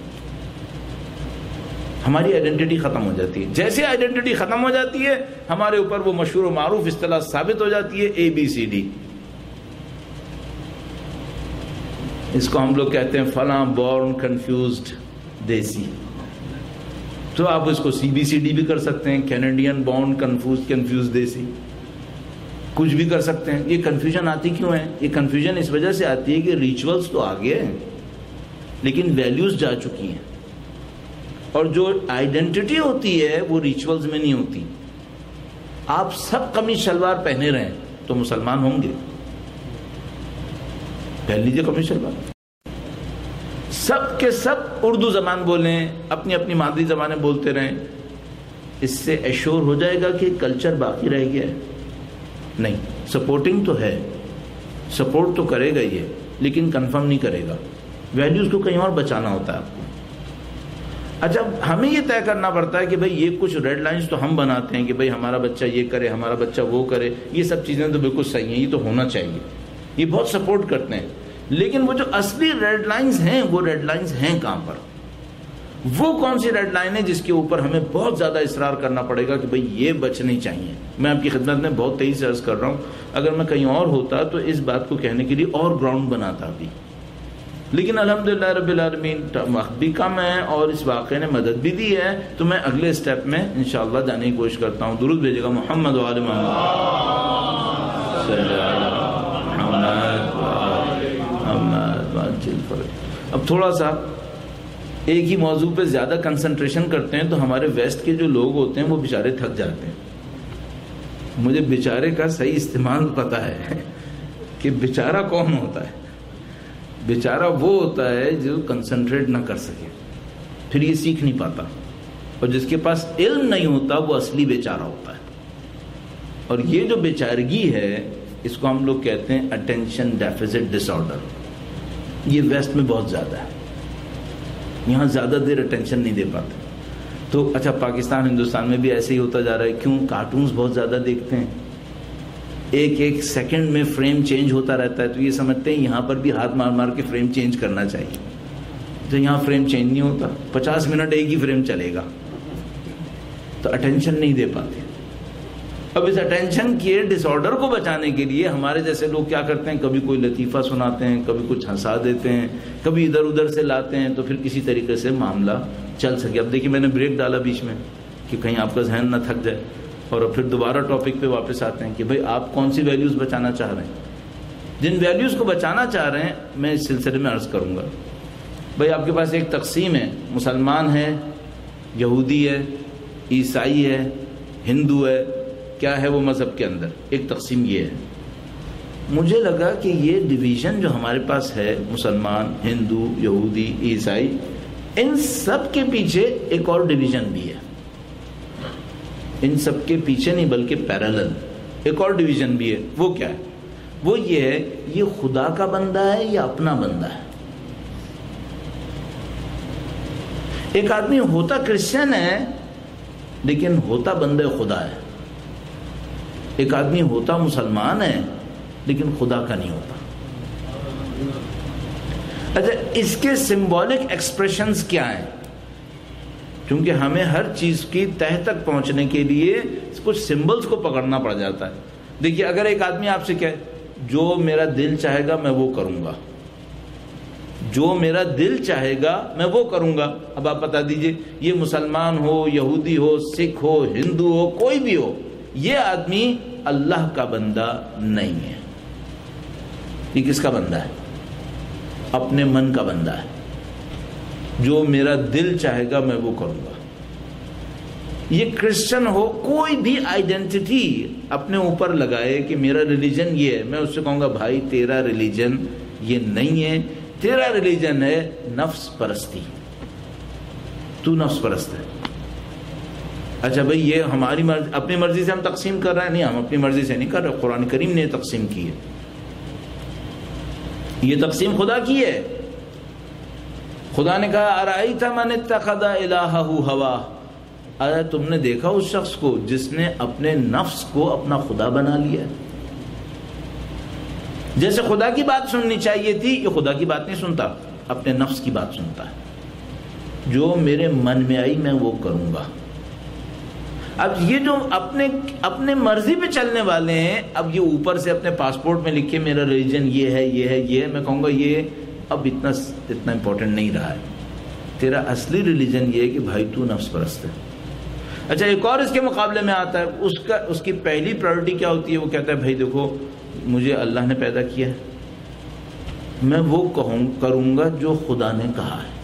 ہماری آئیڈینٹی ختم ہو جاتی ہے. جیسے آئیڈینٹی ختم ہو جاتی ہے ہمارے اوپر وہ مشہور و معروف اصطلاح ثابت ہو جاتی ہے، ABCD. اس کو ہم لوگ کہتے ہیں فلاں بورن کنفیوزڈ دیسی. تو آپ اس کو CBCD بھی کر سکتے ہیں، کینیڈین بورن کنفیوز دیسی، کچھ بھی کر سکتے ہیں. یہ کنفیوژن آتی کیوں ہے؟ یہ کنفیوژن اس وجہ سے آتی ہے کہ ریچولز تو آگے ہیں لیکن ویلیوز جا چکی ہیں، اور جو آئیڈینٹی ہوتی ہے وہ ریچولز میں نہیں ہوتی. آپ سب قمیص شلوار پہنے رہیں تو مسلمان ہوں گے؟ پہن لیجیے قمیص شلوار. سب کے سب اردو زبان بولیں، اپنی اپنی مادری زبانیں بولتے رہیں، اس سے ایشور ہو جائے گا کہ کلچر باقی رہ گیا ہے؟ نہیں. سپورٹنگ تو ہے، سپورٹ تو کرے گا یہ، لیکن کنفرم نہیں کرے گا. ویلیوز کو کہیں اور بچانا ہوتا ہے آپ کو. اچھا ہمیں یہ طے کرنا پڑتا ہے کہ بھئی یہ کچھ ریڈ لائنز تو ہم بناتے ہیں کہ بھئی ہمارا بچہ یہ کرے، ہمارا بچہ وہ کرے. یہ سب چیزیں تو بالکل صحیح ہیں، یہ تو ہونا چاہیے، یہ بہت سپورٹ کرتے ہیں. لیکن وہ جو اصلی ریڈ لائنز ہیں وہ ریڈ لائنز ہیں کہاں پر؟ وہ کون سی ریڈ لائن ہے جس کے اوپر ہمیں بہت زیادہ اصرار کرنا پڑے گا کہ بھئی یہ بچنی چاہیے؟ میں آپ کی خدمت میں بہت تیزی سے عرض کر رہا ہوں، اگر میں کہیں اور ہوتا تو اس بات کو کہنے کے لیے اور گراؤنڈ بناتا. ابھی لیکن الحمدللہ رب العالمین وقت بھی کم ہے اور اس واقعے نے مدد بھی دی ہے، تو میں اگلے سٹیپ میں انشاءاللہ جانے کی کوشش کرتا ہوں. درود بھیجے گا محمد و آل محمد صلی اللہ محمد. اب تھوڑا سا ایک ہی موضوع پہ زیادہ کنسنٹریشن کرتے ہیں تو ہمارے ویسٹ کے جو لوگ ہوتے ہیں وہ بیچارے تھک جاتے ہیں. مجھے بیچارے کا صحیح استعمال پتہ ہے کہ بیچارہ کون ہوتا ہے. بیچارہ وہ ہوتا ہے جو کنسنٹریٹ نہ کر سکے، پھر یہ سیکھ نہیں پاتا، اور جس کے پاس علم نہیں ہوتا وہ اصلی بیچارہ ہوتا ہے. اور یہ جو بیچارگی ہے اس کو ہم لوگ کہتے ہیں اٹینشن ڈیفیسٹ ڈس آرڈر. یہ ویسٹ میں بہت زیادہ ہے، یہاں زیادہ دیر اٹینشن نہیں دے پاتے. تو اچھا پاکستان ہندوستان میں بھی ایسے ہی ہوتا جا رہا ہے. کیوں؟ کارٹونز بہت زیادہ دیکھتے ہیں، ایک ایک سیکنڈ میں فریم چینج ہوتا رہتا ہے، تو یہ سمجھتے ہیں یہاں پر بھی ہاتھ مار مار کے فریم چینج کرنا چاہیے. تو یہاں فریم چینج نہیں ہوتا، 50 منٹ ایک ہی فریم چلے گا، تو اٹینشن نہیں دے پاتے. اب اس اٹینشن کے ڈس آرڈر کو بچانے کے لیے ہمارے جیسے لوگ کیا کرتے ہیں، کبھی کوئی لطیفہ سناتے ہیں، کبھی کچھ ہنسا دیتے ہیں، کبھی ادھر ادھر سے لاتے ہیں، تو پھر کسی طریقے سے معاملہ چل سکے. اب دیکھیے میں نے بریک ڈالا بیچ میں کہ کہیں آپ کا ذہن نہ تھک جائے، اور پھر دوبارہ ٹاپک پہ واپس آتے ہیں کہ بھئی آپ کون سی ویلیوز بچانا چاہ رہے ہیں. جن ویلیوز کو بچانا چاہ رہے ہیں میں اس سلسلے میں عرض کروں گا. بھئی آپ کے پاس ایک تقسیم ہے، مسلمان ہے، یہودی ہے، عیسائی ہے، ہندو ہے، کیا ہے وہ مذہب کے اندر. ایک تقسیم یہ ہے. مجھے لگا کہ یہ ڈویژن جو ہمارے پاس ہے، مسلمان، ہندو، یہودی، عیسائی، ان سب کے پیچھے ایک اور ڈویژن بھی ہے. ان سب کے پیچھے نہیں بلکہ پیرالل ایک اور ڈویژن بھی ہے. وہ کیا ہے؟ وہ یہ ہے، یہ خدا کا بندہ ہے یا اپنا بندہ ہے. ایک آدمی ہوتا کرسچن ہے لیکن ہوتا بندہ خدا ہے. ایک آدمی ہوتا مسلمان ہے لیکن خدا کا نہیں ہوتا. اچھا اس کے سمبولک ایکسپریشنز کیا ہیں؟ کیونکہ ہمیں ہر چیز کی تہہ تک پہنچنے کے لیے کچھ سمبلز کو پکڑنا پڑ جاتا ہے. دیکھیے اگر ایک آدمی آپ سے کہے جو میرا دل چاہے گا میں وہ کروں گا، جو میرا دل چاہے گا میں وہ کروں گا. اب آپ بتا دیجئے یہ مسلمان ہو، یہودی ہو، سکھ ہو، ہندو ہو، کوئی بھی ہو، یہ آدمی اللہ کا بندہ نہیں ہے. یہ کس کا بندہ ہے؟ اپنے من کا بندہ ہے. جو میرا دل چاہے گا میں وہ کروں گا. یہ کرسچن ہو، کوئی بھی آئیڈینٹی اپنے اوپر لگائے کہ میرا ریلیجن یہ ہے، میں اس سے کہوں گا بھائی تیرا ریلیجن یہ نہیں ہے، تیرا ریلیجن ہے نفس پرستی، تو نفس پرست ہے. اچھا بھئی یہ ہماری مرضی، اپنی مرضی سے ہم تقسیم کر رہے ہیں؟ نہیں، ہم اپنی مرضی سے نہیں کر رہے، قرآن کریم نے تقسیم کی ہے. یہ تقسیم خدا کی ہے. خدا نے کہا ارأیت من اتخذ الہہ ہوا، آیا تم نے دیکھا اس شخص کو جس نے اپنے نفس کو اپنا خدا بنا لیا. جیسے خدا کی بات سننی چاہیے تھی، یہ خدا کی بات نہیں سنتا، اپنے نفس کی بات سنتا ہے. جو میرے من میں آئی میں وہ کروں گا. اب یہ جو اپنے مرضی پہ چلنے والے ہیں، اب یہ اوپر سے اپنے پاسپورٹ میں لکھے میرا ریلیجن یہ ہے یہ ہے یہ ہے، میں کہوں گا یہ اب اتنا امپورٹنٹ نہیں رہا ہے. تیرا اصلی ریلیجن یہ ہے کہ بھائی تو نفس پرست ہے. اچھا ایک اور اس کے مقابلے میں آتا ہے، اس کی پہلی پرائورٹی کیا ہوتی ہے؟ وہ کہتا ہے بھائی دیکھو مجھے اللہ نے پیدا کیا ہے، میں وہ کروں گا جو خدا نے کہا ہے،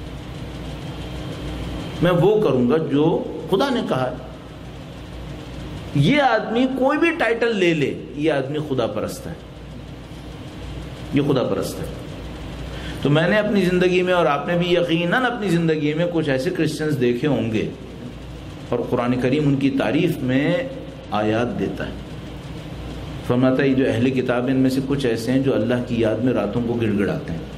میں وہ کروں گا جو خدا نے کہا ہے. یہ آدمی کوئی بھی ٹائٹل لے لے، یہ آدمی خدا پرست ہے، یہ خدا پرست ہے. تو میں نے اپنی زندگی میں، اور آپ نے بھی یقیناً اپنی زندگی میں کچھ ایسے کرسچنز دیکھے ہوں گے، اور قرآن کریم ان کی تعریف میں آیات دیتا ہے. فرماتا ہے یہ جو اہل کتاب ان میں سے کچھ ایسے ہیں جو اللہ کی یاد میں راتوں کو گڑ گڑاتے ہیں،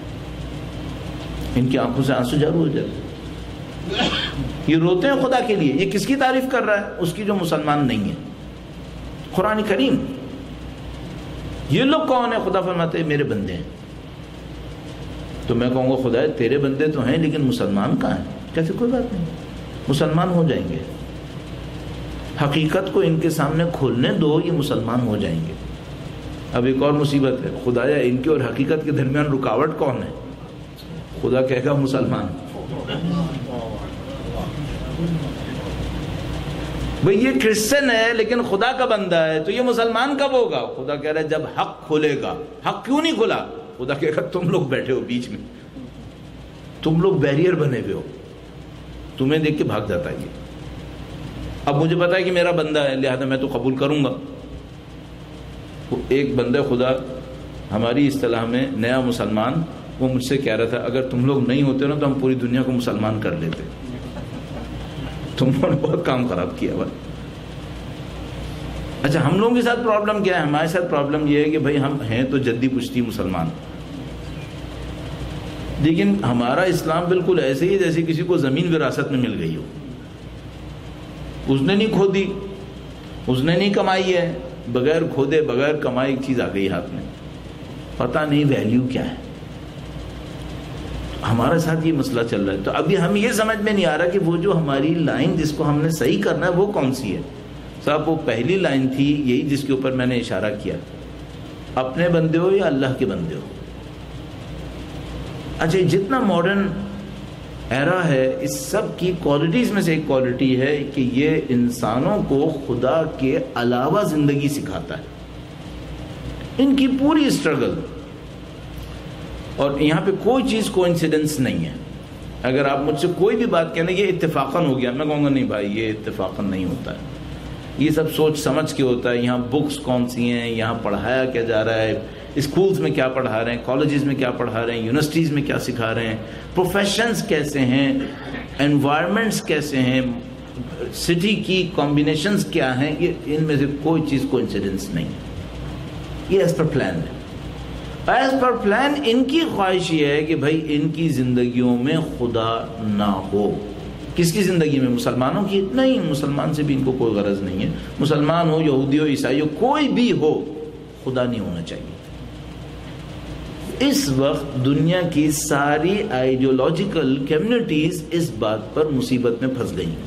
ان کی آنکھوں سے آنسو جاری ہو جاتے ہیں، یہ روتے ہیں خدا کے لیے. یہ کس کی تعریف کر رہا ہے؟ اس کی جو مسلمان نہیں ہے. قرآن کریم. یہ لوگ کون ہیں؟ خدا فرماتے ہیں میرے بندے ہیں. تو میں کہوں گا خدا تیرے بندے تو ہیں لیکن مسلمان کہاں ہیں؟ کہتے کوئی بات نہیں، مسلمان ہو جائیں گے. حقیقت کو ان کے سامنے کھولنے دو، یہ مسلمان ہو جائیں گے. اب ایک اور مصیبت ہے، خدایا ان کے اور حقیقت کے درمیان رکاوٹ کون ہے؟ خدا کہے گا مسلمان. بھئی یہ کرسچن ہے لیکن خدا کا بندہ ہے، تو یہ مسلمان کب ہوگا؟ خدا کہہ رہا ہے جب حق کھلے گا. حق کیوں نہیں کھلا؟ خدا کہے گا تم لوگ بیٹھے ہو بیچ میں، تم لوگ بیریئر بنے ہوئے ہو، تمہیں دیکھ کے بھاگ جاتا ہے یہ. اب مجھے پتا ہے کہ میرا بندہ ہے لہذا میں تو قبول کروں گا. ایک بندہ خدا ہماری اصطلاح میں نیا مسلمان، وہ مجھ سے کہہ رہا تھا اگر تم لوگ نہیں ہوتے نا تو ہم پوری دنیا کو مسلمان کر لیتے. تم نے بہت کام خراب کیا بھائی. اچھا ہم لوگوں کے ساتھ پرابلم کیا ہے؟ ہمارے ساتھ پرابلم یہ ہے کہ بھائی ہم ہیں تو جدی پشتی مسلمان، لیکن ہمارا اسلام بالکل ایسے ہی جیسے کسی کو زمین وراثت میں مل گئی ہو. اس نے نہیں کھودی، اس نے نہیں کمائی ہے، بغیر کھودے بغیر کمائی ایک چیز آ گئی ہاتھ میں، پتہ نہیں ویلیو کیا ہے. ہمارے ساتھ یہ مسئلہ چل رہا ہے. تو ابھی ہم یہ سمجھ میں نہیں آ رہا کہ وہ جو ہماری لائن جس کو ہم نے صحیح کرنا ہے وہ کون سی ہے. صاحب وہ پہلی لائن تھی یہی جس کے اوپر میں نے اشارہ کیا، اپنے بندے ہو یا اللہ کے بندے ہو. اچھا جتنا ماڈرن ایرا ہے اس سب کی کوالٹیز میں سے ایک کوالٹی ہے کہ یہ انسانوں کو خدا کے علاوہ زندگی سکھاتا ہے. ان کی پوری اسٹرگل، اور یہاں پہ کوئی چیز کوئنسیڈنس نہیں ہے. اگر آپ مجھ سے کوئی بھی بات کہنا یہ اتفاقاً ہو گیا، میں کہوں گا نہیں بھائی یہ اتفاقاً نہیں ہوتا ہے، یہ سب سوچ سمجھ کے ہوتا ہے. یہاں بکس کون سی ہیں، یہاں پڑھایا کیا جا رہا ہے، اسکولز میں کیا پڑھا رہے ہیں، کالجز میں کیا پڑھا رہے ہیں، یونیورسٹیز میں کیا سکھا رہے ہیں، پروفیشنز کیسے ہیں، انوائرمنٹس کیسے ہیں، سٹی کی کمبینیشنز کیا ہیں، یہ ان میں سے کوئی چیز کوئنسیڈنس نہیں ہے. یہ ایز پر پلان ہے. ایز پر پلان ان کی خواہش یہ ہے کہ بھائی ان کی زندگیوں میں خدا نہ ہو. کس کی زندگی میں؟ مسلمانوں کی. نہیں، مسلمان سے بھی ان کو کوئی غرض نہیں ہے. مسلمان ہو، یہودی ہو، عیسائی ہو، کوئی بھی ہو، خدا نہیں ہونا چاہیے. اس وقت دنیا کی ساری آئیڈیولوجیکل کمیونٹیز اس بات پر مصیبت میں پھنس گئی.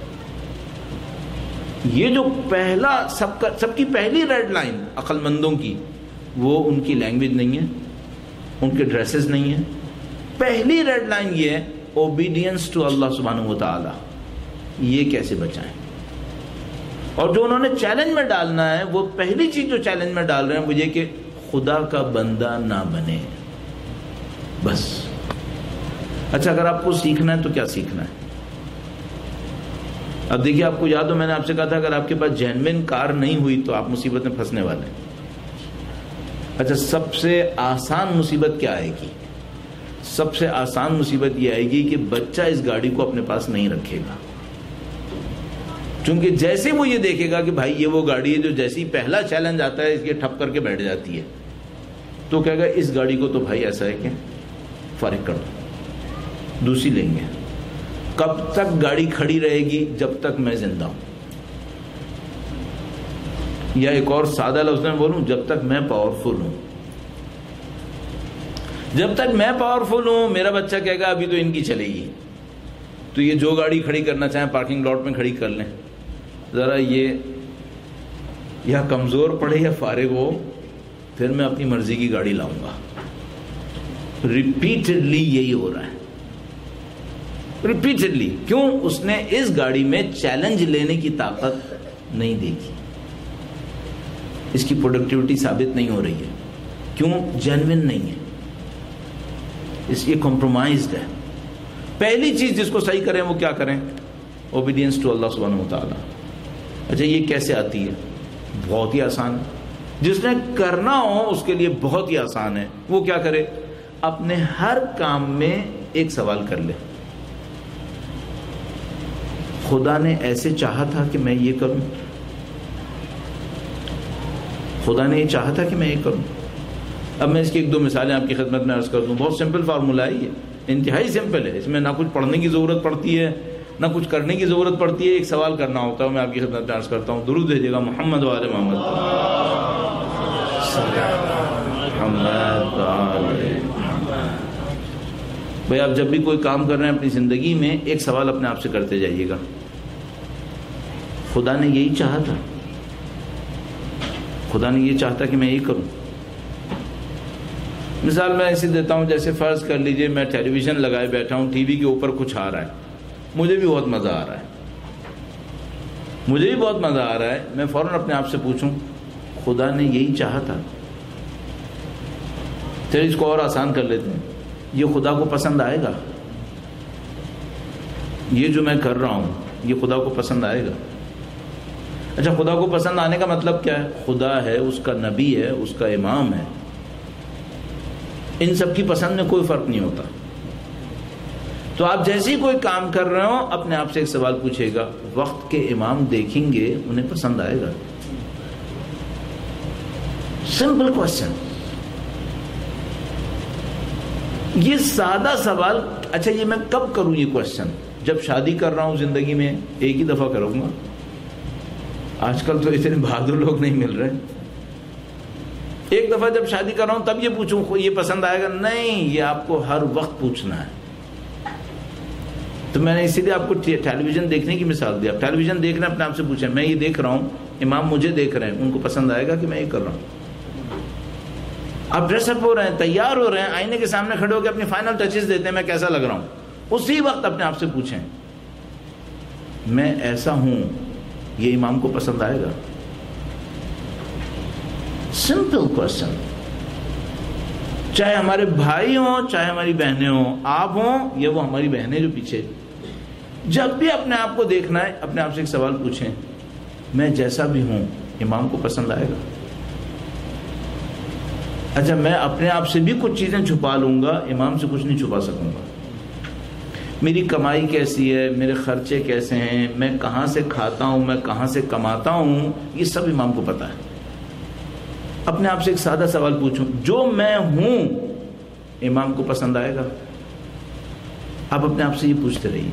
یہ جو پہلا سب کی پہلی ریڈ لائن عقل مندوں کی، وہ ان کی لینگویج نہیں ہے، ان کے ڈریسز نہیں ہیں. پہلی ریڈ لائن یہ ہے اوبیڈینس ٹو اللہ سبحانہ و تعالی. یہ کیسے بچائیں؟ اور جو انہوں نے چیلنج میں ڈالنا ہے، وہ پہلی چیز جو چیلنج میں ڈال رہے ہیں وہ یہ کہ خدا کا بندہ نہ بنے. بس. اچھا اگر آپ کو سیکھنا ہے تو کیا سیکھنا ہے؟ اب دیکھیے آپ کو یاد ہو میں نے آپ سے کہا تھا اگر آپ کے پاس جینوین کار نہیں ہوئی تو آپ مصیبت میں پھنسنے والے ہیں. اچھا سب سے آسان مصیبت کیا آئے گی؟ سب سے آسان مصیبت یہ آئے گی کہ بچہ اس گاڑی کو اپنے پاس نہیں رکھے گا. چونکہ جیسے وہ یہ دیکھے گا کہ بھائی یہ وہ گاڑی ہے جو جیسے ہی پہلا چیلنج آتا ہے اس کے ٹھپ کر کے بیٹھ جاتی ہے، تو کہے گا اس گاڑی کو تو بھائی ایسا ہے کہ فارغ کر دو، دوسری لیں گے. کب تک گاڑی کھڑی رہے گی؟ جب تک میں زندہ ہوں. یا ایک اور سادہ لفظ میں بولوں، جب تک میں پاورفل ہوں. جب تک میں پاورفل ہوں میرا بچہ کہے گا ابھی تو ان کی چلے گی، تو یہ جو گاڑی کھڑی کرنا چاہیں پارکنگ لاٹ میں کھڑی کر لیں. ذرا یہ یا کمزور پڑے یا فارغ ہو، پھر میں اپنی مرضی کی گاڑی لاؤں گا. ریپیٹڈلی یہی ہو رہا ہے. ریپیٹڈلی. کیوں؟ اس نے اس گاڑی میں چیلنج لینے کی طاقت نہیں دیکھی، اس کی پروڈکٹیوٹی ثابت نہیں ہو رہی ہے. کیوں؟ جینوین نہیں ہے، اس یہ کمپرومائزڈ ہے. پہلی چیز جس کو صحیح کریں وہ کیا کریں؟ اوبیڈینس ٹو اللہ سبحانہ و تعالی. اچھا یہ کیسے آتی ہے؟ بہت ہی آسان ہے. جس نے کرنا ہو اس کے لیے بہت ہی آسان ہے. وہ کیا کرے؟ اپنے ہر کام میں ایک سوال کر لے، خدا نے ایسے چاہا تھا کہ میں یہ کروں، خدا نے یہ چاہا تھا کہ میں یہ کروں. اب میں اس کی ایک دو مثالیں آپ کی خدمت میں عرض کر دوں. بہت سمپل فارمولہ ہے یہ، انتہائی سمپل ہے. اس میں نہ کچھ پڑھنے کی ضرورت پڑتی ہے نہ کچھ کرنے کی ضرورت پڑتی ہے. ایک سوال کرنا ہوتا ہے. میں آپ کی خدمت میں عرض کرتا ہوں. درود بھیجیے گا محمد و آل محمد. بھائی آپ جب بھی کوئی کام کر رہے ہیں اپنی زندگی میں ایک سوال اپنے آپ سے کرتے جائیے گا، خدا نے یہی چاہا تھا؟ خدا نے یہ چاہتا کہ میں یہ کروں؟ مثال میں ایسی دیتا ہوں، جیسے فرض کر لیجئے میں ٹیلی ویژن لگائے بیٹھا ہوں، ٹی وی کے اوپر کچھ آ رہا ہے، مجھے بھی بہت مزہ آ رہا ہے، میں فوراً اپنے آپ سے پوچھوں خدا نے یہی چاہا تھا؟ چلیے اس کو اور آسان کر لیتے ہیں، یہ خدا کو پسند آئے گا؟ یہ جو میں کر رہا ہوں یہ خدا کو پسند آئے گا؟ اچھا، خدا کو پسند آنے کا مطلب کیا ہے؟ خدا ہے، اس کا نبی ہے، اس کا امام ہے، ان سب کی پسند میں کوئی فرق نہیں ہوتا۔ تو آپ جیسے ہی کوئی کام کر رہے ہو اپنے آپ سے ایک سوال پوچھے گا، وقت کے امام دیکھیں گے انہیں پسند آئے گا؟ سمپل کوشچن، یہ سادہ سوال۔ اچھا یہ میں کب کروں یہ کوشچن؟ جب شادی کر رہا ہوں زندگی میں ایک ہی دفعہ کروں گا۔ آج کل تو اتنے بہادر لوگ نہیں مل رہے، ایک دفعہ جب شادی کر رہا ہوں تب یہ پوچھوں یہ پسند آئے گا؟ نہیں، یہ آپ کو ہر وقت پوچھنا ہے۔ تو میں نے اسی لیے آپ کو ٹیلی ویژن دیکھنے کی مثال دی۔ آپ ٹیلی ویژن دیکھ رہے ہیں، اپنے آپ سے پوچھیں میں یہ دیکھ رہا ہوں، امام مجھے دیکھ رہے ہیں، ان کو پسند آئے گا کہ میں یہ کر رہا ہوں؟ آپ ڈریس اپ ہو رہے ہیں، تیار ہو رہے ہیں، آئینے کے سامنے کھڑے ہو کے اپنی فائنل ٹچز دیتے ہیں، میں کیسا لگ رہا ہوں؟ اسی وقت اپنے آپ سے پوچھیں میں ایسا ہوں، یہ امام کو پسند آئے گا؟ Simple question. چاہے ہمارے بھائی ہوں، چاہے ہماری بہنیں ہوں، آپ ہوں یا وہ ہماری بہنیں جو پیچھے، جب بھی اپنے آپ کو دیکھنا ہے اپنے آپ سے ایک سوال پوچھیں میں جیسا بھی ہوں امام کو پسند آئے گا؟ اچھا میں اپنے آپ سے بھی کچھ چیزیں چھپا لوں گا، امام سے کچھ نہیں چھپا سکوں گا۔ میری کمائی کیسی ہے، میرے خرچے کیسے ہیں، میں کہاں سے کھاتا ہوں، میں کہاں سے کماتا ہوں، یہ سب امام کو پتا ہے۔ اپنے آپ سے ایک سادہ سوال پوچھوں، جو میں ہوں امام کو پسند آئے گا؟ آپ اپنے آپ سے یہ پوچھتے رہیے،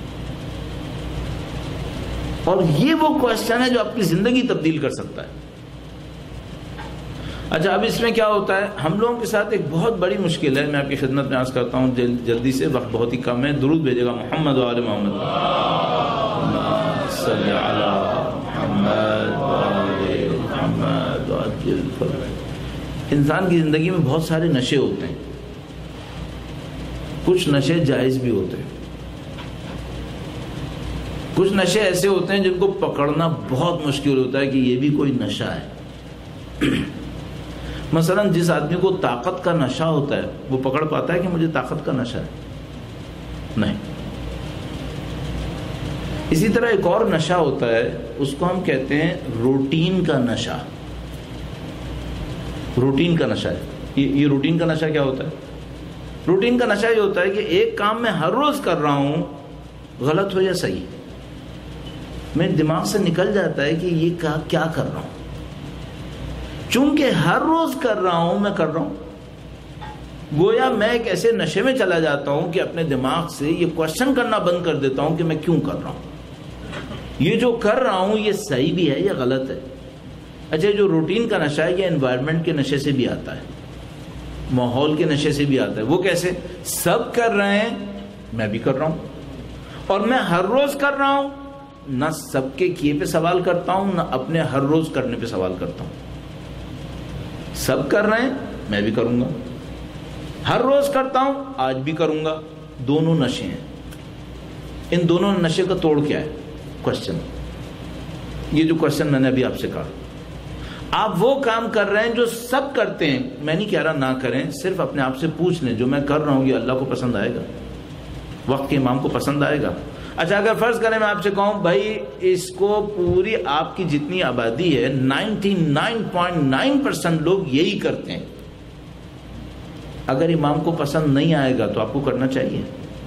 اور یہ وہ کوشچن ہے جو آپ کی زندگی تبدیل کر سکتا ہے۔ اچھا اب اس میں کیا ہوتا ہے، ہم لوگوں کے ساتھ ایک بہت بڑی مشکل ہے، میں آپ کی خدمت میں عرض کرتا ہوں جلدی سے، وقت بہت ہی کم ہے، درود بھیجے گا محمد و آل محمد، صلی علی محمد و آل محمد وعجل فرج۔ انسان کی زندگی میں بہت سارے نشے ہوتے ہیں، کچھ نشے جائز بھی ہوتے ہیں، کچھ نشے ایسے ہوتے ہیں جن کو پکڑنا بہت مشکل ہوتا ہے کہ یہ بھی کوئی نشہ ہے۔ مثلا جس آدمی کو طاقت کا نشہ ہوتا ہے وہ پکڑ پاتا ہے کہ مجھے طاقت کا نشہ ہے؟ نہیں۔ اسی طرح ایک اور نشہ ہوتا ہے، اس کو ہم کہتے ہیں روٹین کا نشہ۔ روٹین کا نشہ ہے، یہ روٹین کا نشہ کیا ہوتا ہے؟ روٹین کا نشہ یہ ہوتا ہے کہ ایک کام میں ہر روز کر رہا ہوں، غلط ہو یا صحیح، میرے دماغ سے نکل جاتا ہے کہ یہ کیا کر رہا ہوں، چونکہ ہر روز کر رہا ہوں میں کر رہا ہوں، گویا میں ایک ایسے نشے میں چلا جاتا ہوں کہ اپنے دماغ سے یہ کوشچن کرنا بند کر دیتا ہوں کہ میں کیوں کر رہا ہوں، یہ جو کر رہا ہوں یہ صحیح بھی ہے یا غلط ہے۔ اچھا جو روٹین کا نشہ ہے یہ انوائرمنٹ کے نشے سے بھی آتا ہے، ماحول کے نشے سے بھی آتا ہے۔ وہ کیسے؟ سب کر رہے ہیں میں بھی کر رہا ہوں، اور میں ہر روز کر رہا ہوں، نہ سب کے کیے پہ سوال کرتا ہوں نہ اپنے ہر روز کرنے پہ سوال کرتا ہوں۔ سب کر رہے ہیں میں بھی کروں گا، ہر روز کرتا ہوں آج بھی کروں گا، دونوں نشے ہیں۔ ان دونوں نشے کا توڑ کیا ہے؟ کوشچن۔ یہ جو کوشچن میں نے ابھی آپ سے کہا، آپ وہ کام کر رہے ہیں جو سب کرتے ہیں، میں نہیں کہہ رہا نہ کریں، صرف اپنے آپ سے پوچھ لیں جو میں کر رہا ہوں یہ اللہ کو پسند آئے گا، وقت کے امام کو پسند آئے گا؟ اچھا اگر فرض کریں میں آپ سے کہوں بھائی اس کو پوری آپ کی جتنی آبادی ہے 99.9% لوگ یہی کرتے ہیں، اگر امام کو پسند نہیں آئے گا تو آپ کو کرنا چاہیے؟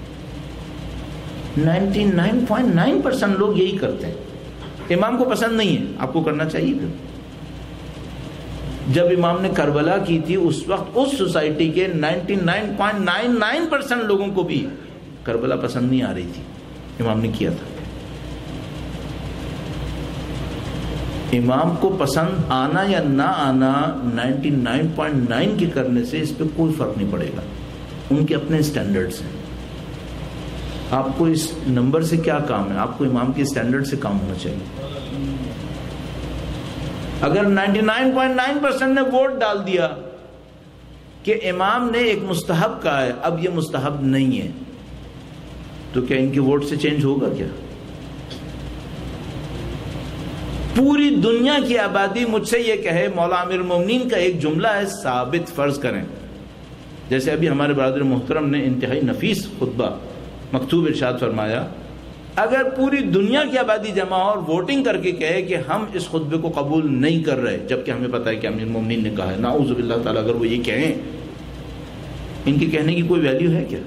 99.9% لوگ یہی کرتے ہیں، امام کو پسند نہیں ہے، آپ کو کرنا چاہیے؟ پھر جب امام نے کربلا کی تھی اس وقت اس سوسائٹی کے 99.99% لوگوں کو بھی کربلا پسند نہیں آ رہی تھی، امام نے کیا تھا۔ امام کو پسند آنا یا نہ آنا 99.9 کے کرنے سے اس پہ کوئی فرق نہیں پڑے گا، ان کے اپنے سٹینڈرڈز ہیں۔ آپ کو اس نمبر سے کیا کام ہے؟ آپ کو امام کے سٹینڈرڈ سے کام ہونا چاہیے۔ اگر 99.9% نے ووٹ ڈال دیا کہ امام نے ایک مستحب کہا ہے، اب یہ مستحب نہیں ہے، تو کیا ان کے ووٹ سے چینج ہوگا کیا؟ پوری دنیا کی آبادی مجھ سے یہ کہے مولا امیر المومنین کا ایک جملہ ہے ثابت فرض کریں، جیسے ابھی ہمارے برادر محترم نے انتہائی نفیس خطبہ مکتوب ارشاد فرمایا، اگر پوری دنیا کی آبادی جمع ہو اور ووٹنگ کر کے کہے کہ ہم اس خطبے کو قبول نہیں کر رہے، جبکہ ہمیں پتہ ہے کہ امیر المومنین نے کہا ہے، نعوذ باللہ تعالیٰ، اگر وہ یہ کہیں، ان کے کہنے کی کوئی ویلیو ہے کیا؟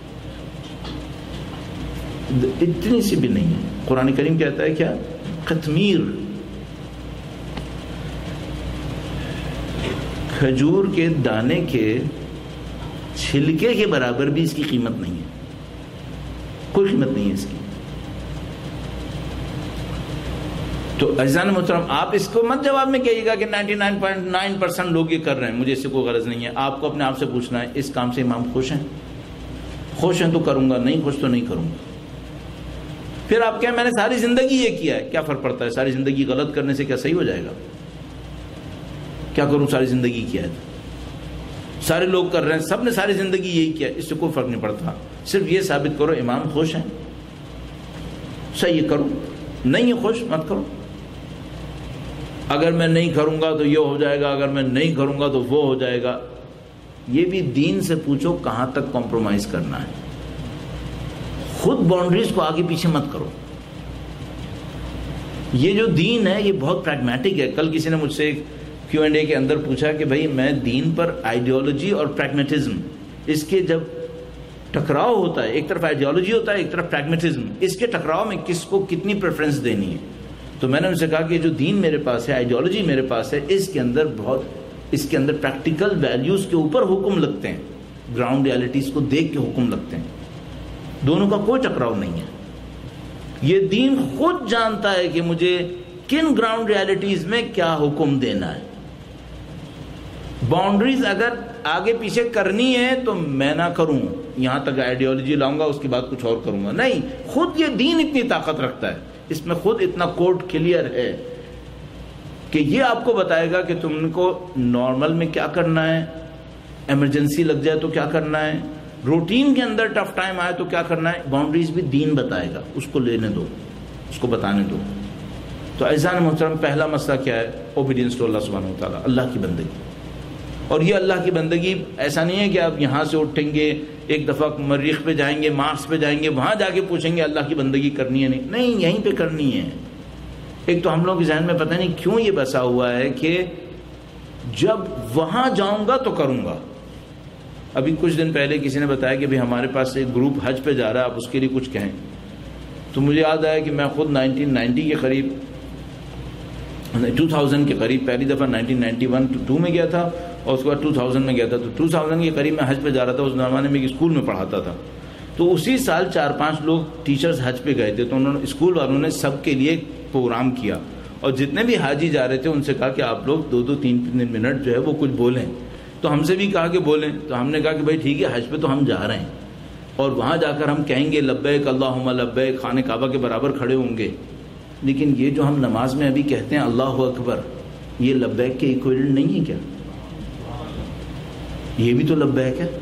اتنی سی بھی نہیں ہے۔ قرآن کریم کہتا ہے کیا؟ قطمیر، کھجور کے دانے کے چھلکے کے برابر بھی اس کی قیمت نہیں ہے، کوئی قیمت نہیں ہے اس کی۔ تو عزیزان محترم، آپ اس کو مت جواب میں کہیے گا کہ 99.9% لوگ یہ کر رہے ہیں، مجھے اس سے کوئی غرض نہیں ہے۔ آپ کو اپنے آپ سے پوچھنا ہے اس کام سے امام خوش ہیں؟ خوش ہیں تو کروں گا، نہیں خوش تو نہیں کروں گا۔ پھر آپ کہیں میں نے ساری زندگی یہ کیا ہے، کیا فرق پڑتا ہے؟ ساری زندگی غلط کرنے سے کیا صحیح ہو جائے گا؟ کیا کروں، ساری زندگی کیا ہے، سارے لوگ کر رہے ہیں، سب نے ساری زندگی یہی کیا، اس سے کوئی فرق نہیں پڑتا۔ صرف یہ ثابت کرو امام خوش ہیں، صحیح کرو، نہیں ہے خوش مت کرو۔ اگر میں نہیں کروں گا تو یہ ہو جائے گا، اگر میں نہیں کروں گا تو وہ ہو جائے گا۔ یہ بھی دین سے پوچھو کہاں تک کمپرومائز کرنا ہے، خود باؤنڈریز کو آگے پیچھے مت کرو۔ یہ جو دین ہے یہ بہت پریگمیٹک ہے۔ کل کسی نے مجھ سے ایک Q&A کے اندر پوچھا کہ بھائی میں دین پر آئیڈیالوجی اور پریگمیٹزم، اس کے جب ٹکراؤ ہوتا ہے، ایک طرف آئیڈیالوجی ہوتا ہے، ایک طرف پریگمیٹزم، اس کے ٹکراؤ میں کس کو کتنی پریفرنس دینی ہے؟ تو میں نے ان سے کہا کہ جو دین میرے پاس ہے، آئیڈیالوجی میرے پاس ہے، اس کے اندر پریکٹیکل ویلیوز کے اوپر حکم لگتے ہیں، گراؤنڈ ریالٹیز کو دیکھ کے حکم لگتے ہیں، دونوں کا کوئی ٹکراؤ نہیں ہے۔ یہ دین خود جانتا ہے کہ مجھے کن گراؤنڈ ریالٹیز میں کیا حکم دینا ہے۔ باؤنڈریز اگر آگے پیچھے کرنی ہے تو میں نہ کروں، یہاں تک آئیڈیالوجی لاؤں گا، اس کے بعد کچھ اور کروں گا، نہیں، خود یہ دین اتنی طاقت رکھتا ہے، اس میں خود اتنا کوڈ کلیئر ہے کہ یہ آپ کو بتائے گا کہ تم کو نارمل میں کیا کرنا ہے، ایمرجنسی لگ جائے تو کیا کرنا ہے، روٹین کے اندر ٹف ٹائم آئے تو کیا کرنا ہے، باؤنڈریز بھی دین بتائے گا، اس کو لینے دو، اس کو بتانے دو۔ تو عزیزان محترم، پہلا مسئلہ کیا ہے؟ اوبیڈینس ٹو اللہ سبحانہ و تعالیٰ، اللہ کی بندگی۔ اور یہ اللہ کی بندگی ایسا نہیں ہے کہ آپ یہاں سے اٹھیں گے، ایک دفعہ مریخ پہ جائیں گے، مارس پہ جائیں گے، وہاں جا کے پوچھیں گے اللہ کی بندگی کرنی ہے نہیں، یہیں پہ کرنی ہے۔ ایک تو ہم لوگ کے ذہن میں پتہ نہیں کیوں یہ بسا ہوا ہے کہ جب وہاں جاؤں گا تو کروں گا۔ ابھی کچھ دن پہلے کسی نے بتایا کہ ہمارے پاس ایک گروپ حج پہ جا رہا ہے، آپ اس کے لیے کچھ کہیں۔ تو مجھے یاد آیا کہ میں خود 1990 کے قریب 2000 کے قریب پہلی دفعہ 1991-2 میں گیا تھا، اور اس کے بعد 2000 میں گیا تھا۔ تو 2000 کے قریب میں حج پہ جا رہا تھا، اس زمانے میں ایک اسکول میں پڑھاتا تھا۔ تو اسی سال 4-5 لوگ ٹیچرز حج پہ گئے تھے، تو انہوں نے اسکول والوں نے سب کے لیے پروگرام کیا، اور جتنے بھی حاجی جا رہے تھے ان سے کہا کہ آپ لوگ 2-3 منٹ جو ہے وہ کچھ بولیں۔ تو ہم سے بھی کہا کہ بولیں، تو ہم نے کہا کہ بھائی ٹھیک ہے، حج پہ تو ہم جا رہے ہیں، اور وہاں جا کر ہم کہیں گے لبیک اللہم لبیک، خانہ کعبہ کے برابر کھڑے ہوں گے، لیکن یہ جو ہم نماز میں ابھی کہتے ہیں اللہ اکبر، یہ لبیک کے ایکویلنٹ نہیں ہے کیا؟ یہ بھی تو لبیک ہے۔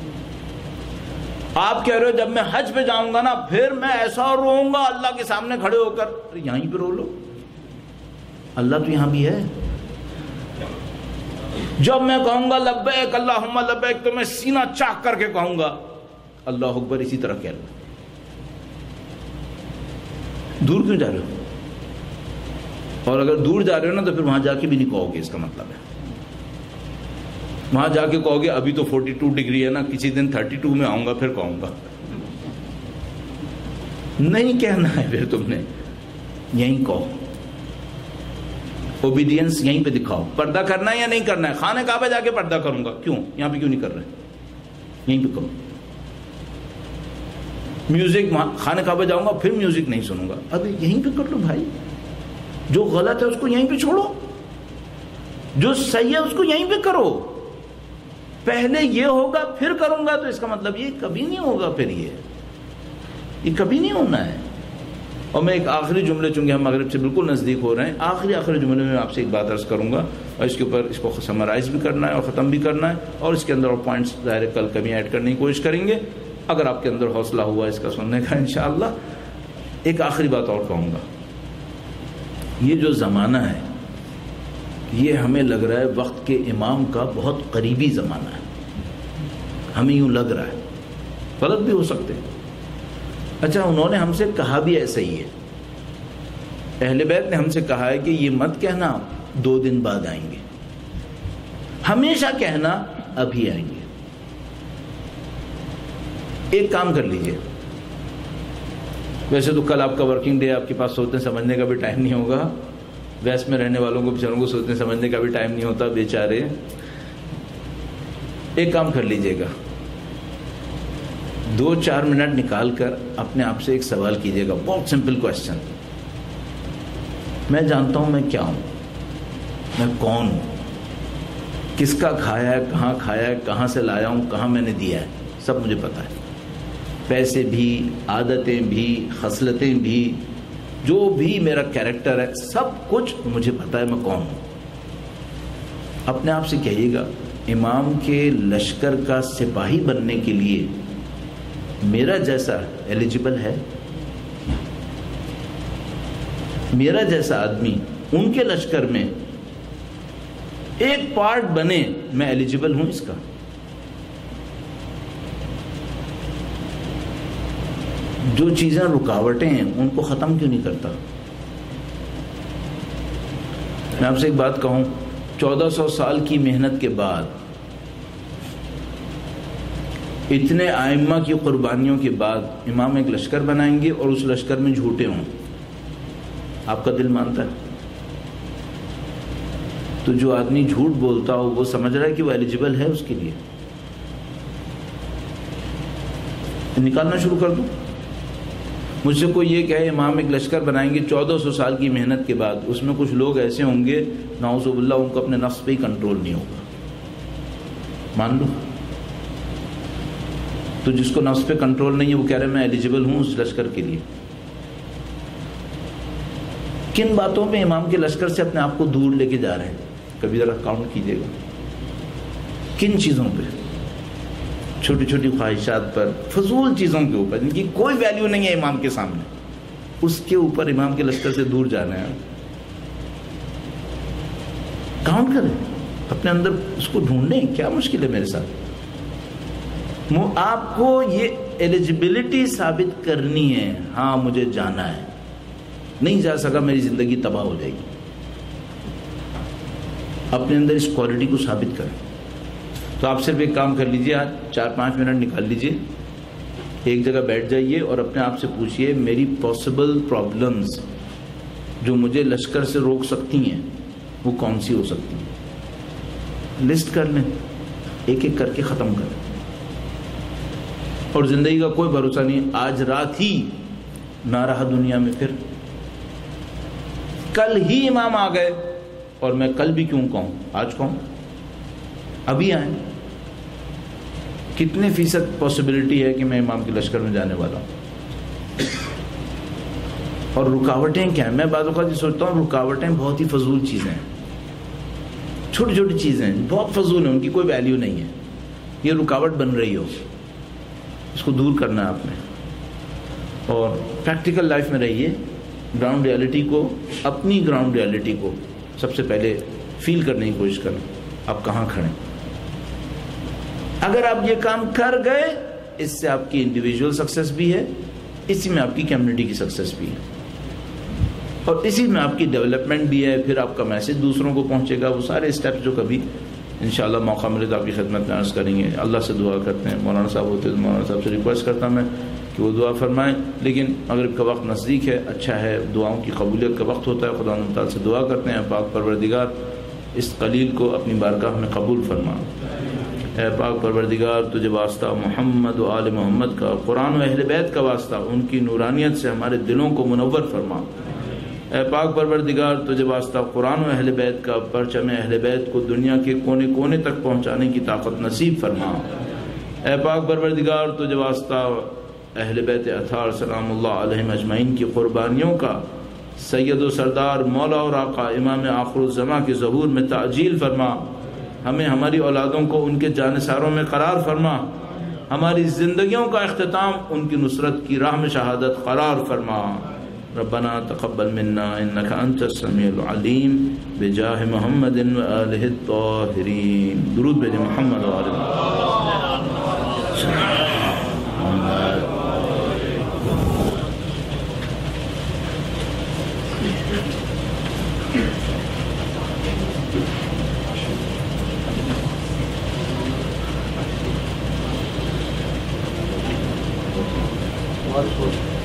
آپ کہہ رہے ہو جب میں حج پہ جاؤں گا نا پھر میں ایسا روؤں گا اللہ کے سامنے کھڑے ہو کر، یہیں پہ رو لو، اللہ تو یہاں بھی ہے۔ جب میں کہوں گا لبیک اللہم لبیک تو میں سینہ چاک کر کے کہوں گا اللہ اکبر، اسی طرح کہہ لو۔ دور کیوں جا رہے ہو؟ اور اگر دور جا رہے ہو نا تو پھر وہاں جا کے بھی نہیں کہو گے، اس کا مطلب ہے وہاں جا کے کہو گے ابھی تو 42 ڈگری ہے نا، کسی دن 32 میں آؤں گا پھر کہوں گا۔ نہیں کہنا ہے پھر تم نے، یہیں کہو، اوبیڈینس یہیں پہ دکھاؤ۔ پردہ کرنا ہے یا نہیں کرنا ہے؟ خانہ کعبہ جا کے پردہ کروں گا، کیوں یہاں پہ کیوں نہیں کر رہے؟ یہیں پہ کرو۔ میوزک، خانہ کعبہ جاؤں گا پھر میوزک نہیں سنوں گا، ابھی یہیں پہ کر لو بھائی۔ جو غلط ہے اس کو یہیں پہ چھوڑو، جو صحیح ہے اس کو یہیں پہ کرو۔ پہلے یہ ہوگا پھر کروں گا تو اس کا مطلب یہ کبھی نہیں ہوگا، پھر یہ کبھی نہیں ہونا ہے۔ اور میں ایک آخری جملے، چونکہ ہم مغرب سے بالکل نزدیک ہو رہے ہیں، آخری جملے میں آپ سے ایک بات عرض کروں گا، اور اس کے اوپر اس کو سمرائز بھی کرنا ہے اور ختم بھی کرنا ہے، اور اس کے اندر اور پوائنٹس ظاہر کل کمی ایڈ کرنے کی کوشش کریں گے اگر آپ کے اندر حوصلہ ہوا اس کا سننے کا انشاءاللہ۔ ایک آخری بات اور کہوں گا، یہ جو زمانہ ہے یہ ہمیں لگ رہا ہے وقت کے امام کا بہت قریبی زمانہ ہے، ہمیں یوں لگ رہا ہے، غلط بھی ہو سکتے ہیں۔ اچھا، انہوں نے ہم سے کہا بھی ایسا ہی ہے، اہل بیت نے ہم سے کہا ہے کہ یہ مت کہنا 2 دن بعد آئیں گے، ہمیشہ کہنا ابھی آئیں گے۔ ایک کام کر لیجئے، ویسے تو کل آپ کا ورکنگ ڈے، آپ کے پاس سوچنے سمجھنے کا بھی ٹائم نہیں ہوگا، ویسٹ میں رہنے والوں کو بیچاروں کو سوچنے سمجھنے کا بھی ٹائم نہیں ہوتا بیچارے۔ ایک کام کر لیجئے گا، 2-4 منٹ نکال کر اپنے آپ سے ایک سوال کیجئے گا، بہت سمپل کوشچن۔ میں جانتا ہوں میں کیا ہوں، میں کون ہوں، کس کا کھایا ہے، کہاں سے لایا ہوں، کہاں میں نے دیا ہے، سب مجھے پتا ہے، پیسے بھی، عادتیں بھی، خصلتیں بھی، جو بھی میرا کیریکٹر ہے، سب کچھ مجھے پتا ہے میں کون ہوں۔ اپنے آپ سے کہیے گا، امام کے لشکر کا سپاہی بننے کے لیے میرا جیسا ایلیجیبل ہے؟ میرا جیسا آدمی ان کے لشکر میں ایک پارٹ بنے، میں ایلیجیبل ہوں اس کا؟ جو چیزیں رکاوٹیں ہیں ان کو ختم کیوں نہیں کرتا؟ میں آپ سے ایک بات کہوں، 1400 سال کی محنت کے بعد، اتنے ائمہ کی قربانیوں کے بعد امام ایک لشکر بنائیں گے اور اس لشکر میں جھوٹے ہوں، آپ کا دل مانتا ہے؟ تو جو آدمی جھوٹ بولتا ہو وہ سمجھ رہا ہے کہ وہ ایلیجیبل ہے اس کے لیے؟ نکالنا شروع کر دوں۔ مجھ سے کوئی یہ کہے امام ایک لشکر بنائیں گے 1400 سال کی محنت کے بعد، اس میں کچھ لوگ ایسے ہوں گے نعوذ باللہ ان کو اپنے نفس پہ ہی کنٹرول نہیں ہوگا، مان لو؟ تو جس کو نفس پہ کنٹرول نہیں ہے وہ کہہ رہے میں ایلیجیبل ہوں اس لشکر کے لیے۔ کن باتوں پہ امام کے لشکر سے اپنے آپ کو دور لے کے جا رہے ہیں؟ کبھی ذرا کاؤنٹ کیجئے گا، کن چیزوں پہ؟ چھوٹی چھوٹی خواہشات پر، فضول چیزوں کے اوپر جن کی کوئی ویلیو نہیں ہے امام کے سامنے، اس کے اوپر امام کے لشکر سے دور جانا ہے۔ کاؤنٹ کریں، اپنے اندر اس کو ڈھونڈیں، کیا مشکل ہے میرے ساتھ؟ آپ کو یہ ایلیجیبلٹی ثابت کرنی ہے، ہاں مجھے جانا ہے، نہیں جا سکا میری زندگی تباہ ہو جائے گی۔ اپنے اندر اس کوالٹی کو ثابت کریں۔ تو آپ صرف ایک کام کر لیجئے، آج 4-5 منٹ نکال لیجئے، ایک جگہ بیٹھ جائیے اور اپنے آپ سے پوچھئے میری پاسبل پرابلمز جو مجھے لشکر سے روک سکتی ہیں وہ کون سی ہو سکتی ہیں؟ لسٹ کر لیں، ایک ایک کر کے ختم کریں۔ اور زندگی کا کوئی بھروسہ نہیں، آج رات ہی نہ رہا دنیا میں، پھر کل ہی امام آ گئے، اور میں کل بھی کیوں کہوں، آج کہوں، ابھی آئیں۔ کتنے فیصد پاسبلٹی ہے کہ میں امام کے لشکر میں جانے والا ہوں؟ اور رکاوٹیں کیا ہیں؟ میں بعض اوقات یہ سوچتا ہوں رکاوٹیں بہت ہی فضول چیزیں ہیں، چھوٹی چھوٹی چیزیں ہیں، بہت فضول ہیں، ان کی کوئی ویلیو نہیں ہے۔ یہ رکاوٹ بن رہی ہو، اس کو دور کرنا ہے آپ نے، اور پریکٹیکل لائف میں رہیے، گراؤنڈ ریالٹی کو، اپنی گراؤنڈ ریالٹی کو سب سے پہلے فیل کرنے کی کوشش کریں، آپ کہاں کھڑے۔ اگر آپ یہ کام کر گئے، اس سے آپ کی انڈیویجول سکسیس بھی ہے، اسی میں آپ کی کمیونٹی کی سکسیس بھی ہے، اور اسی میں آپ کی ڈیولپمنٹ بھی ہے، پھر آپ کا میسج دوسروں کو پہنچے گا۔ وہ سارے اسٹیپس جو کبھی انشاءاللہ موقع ملے تو آپ کی خدمت میں عرض کریں گے۔ اللہ سے دعا کرتے ہیں، مولانا صاحب ہوتے ہیں، مولانا صاحب سے ریکویسٹ کرتا ہوں میں کہ وہ دعا فرمائیں، لیکن مغرب کا وقت نزدیک ہے، اچھا ہے، دعاؤں کی قبولیت کا وقت ہوتا ہے، خدا تعالیٰ سے دعا کرتے ہیں پاک پروردگار اس قلیل کو اپنی بارگاہ میں قبول فرما۔ اے پاک پروردگار تجھے واسطہ محمد و آل محمد کا، قرآن و اہل بیت کا واسطہ، ان کی نورانیت سے ہمارے دلوں کو منور فرما۔ اے پاک پروردگار تجھے واسطہ قرآن و اہل بیت کا، پرچم اہل بیت کو دنیا کے کونے کونے تک پہنچانے کی طاقت نصیب فرما۔ اے پاک پروردگار تجھے واسطہ اہل بیت اطہار سلام اللہ علیہم اجمعین کی قربانیوں کا سید و سردار مولا اور آقا امام آخر الزماں کے ظہور میں تعجیل فرما، ہمیں ہماری اولادوں کو ان کے جانثاروں میں قرار فرما، ہماری زندگیوں کا اختتام ان کی نصرت کی راہ میں شہادت قرار فرما۔ ربنا تقبل منا انك انت السميع العليم بجاہ محمد و آلہ الطاہرین۔ درود بھیجیں محمد و آلہ محمد۔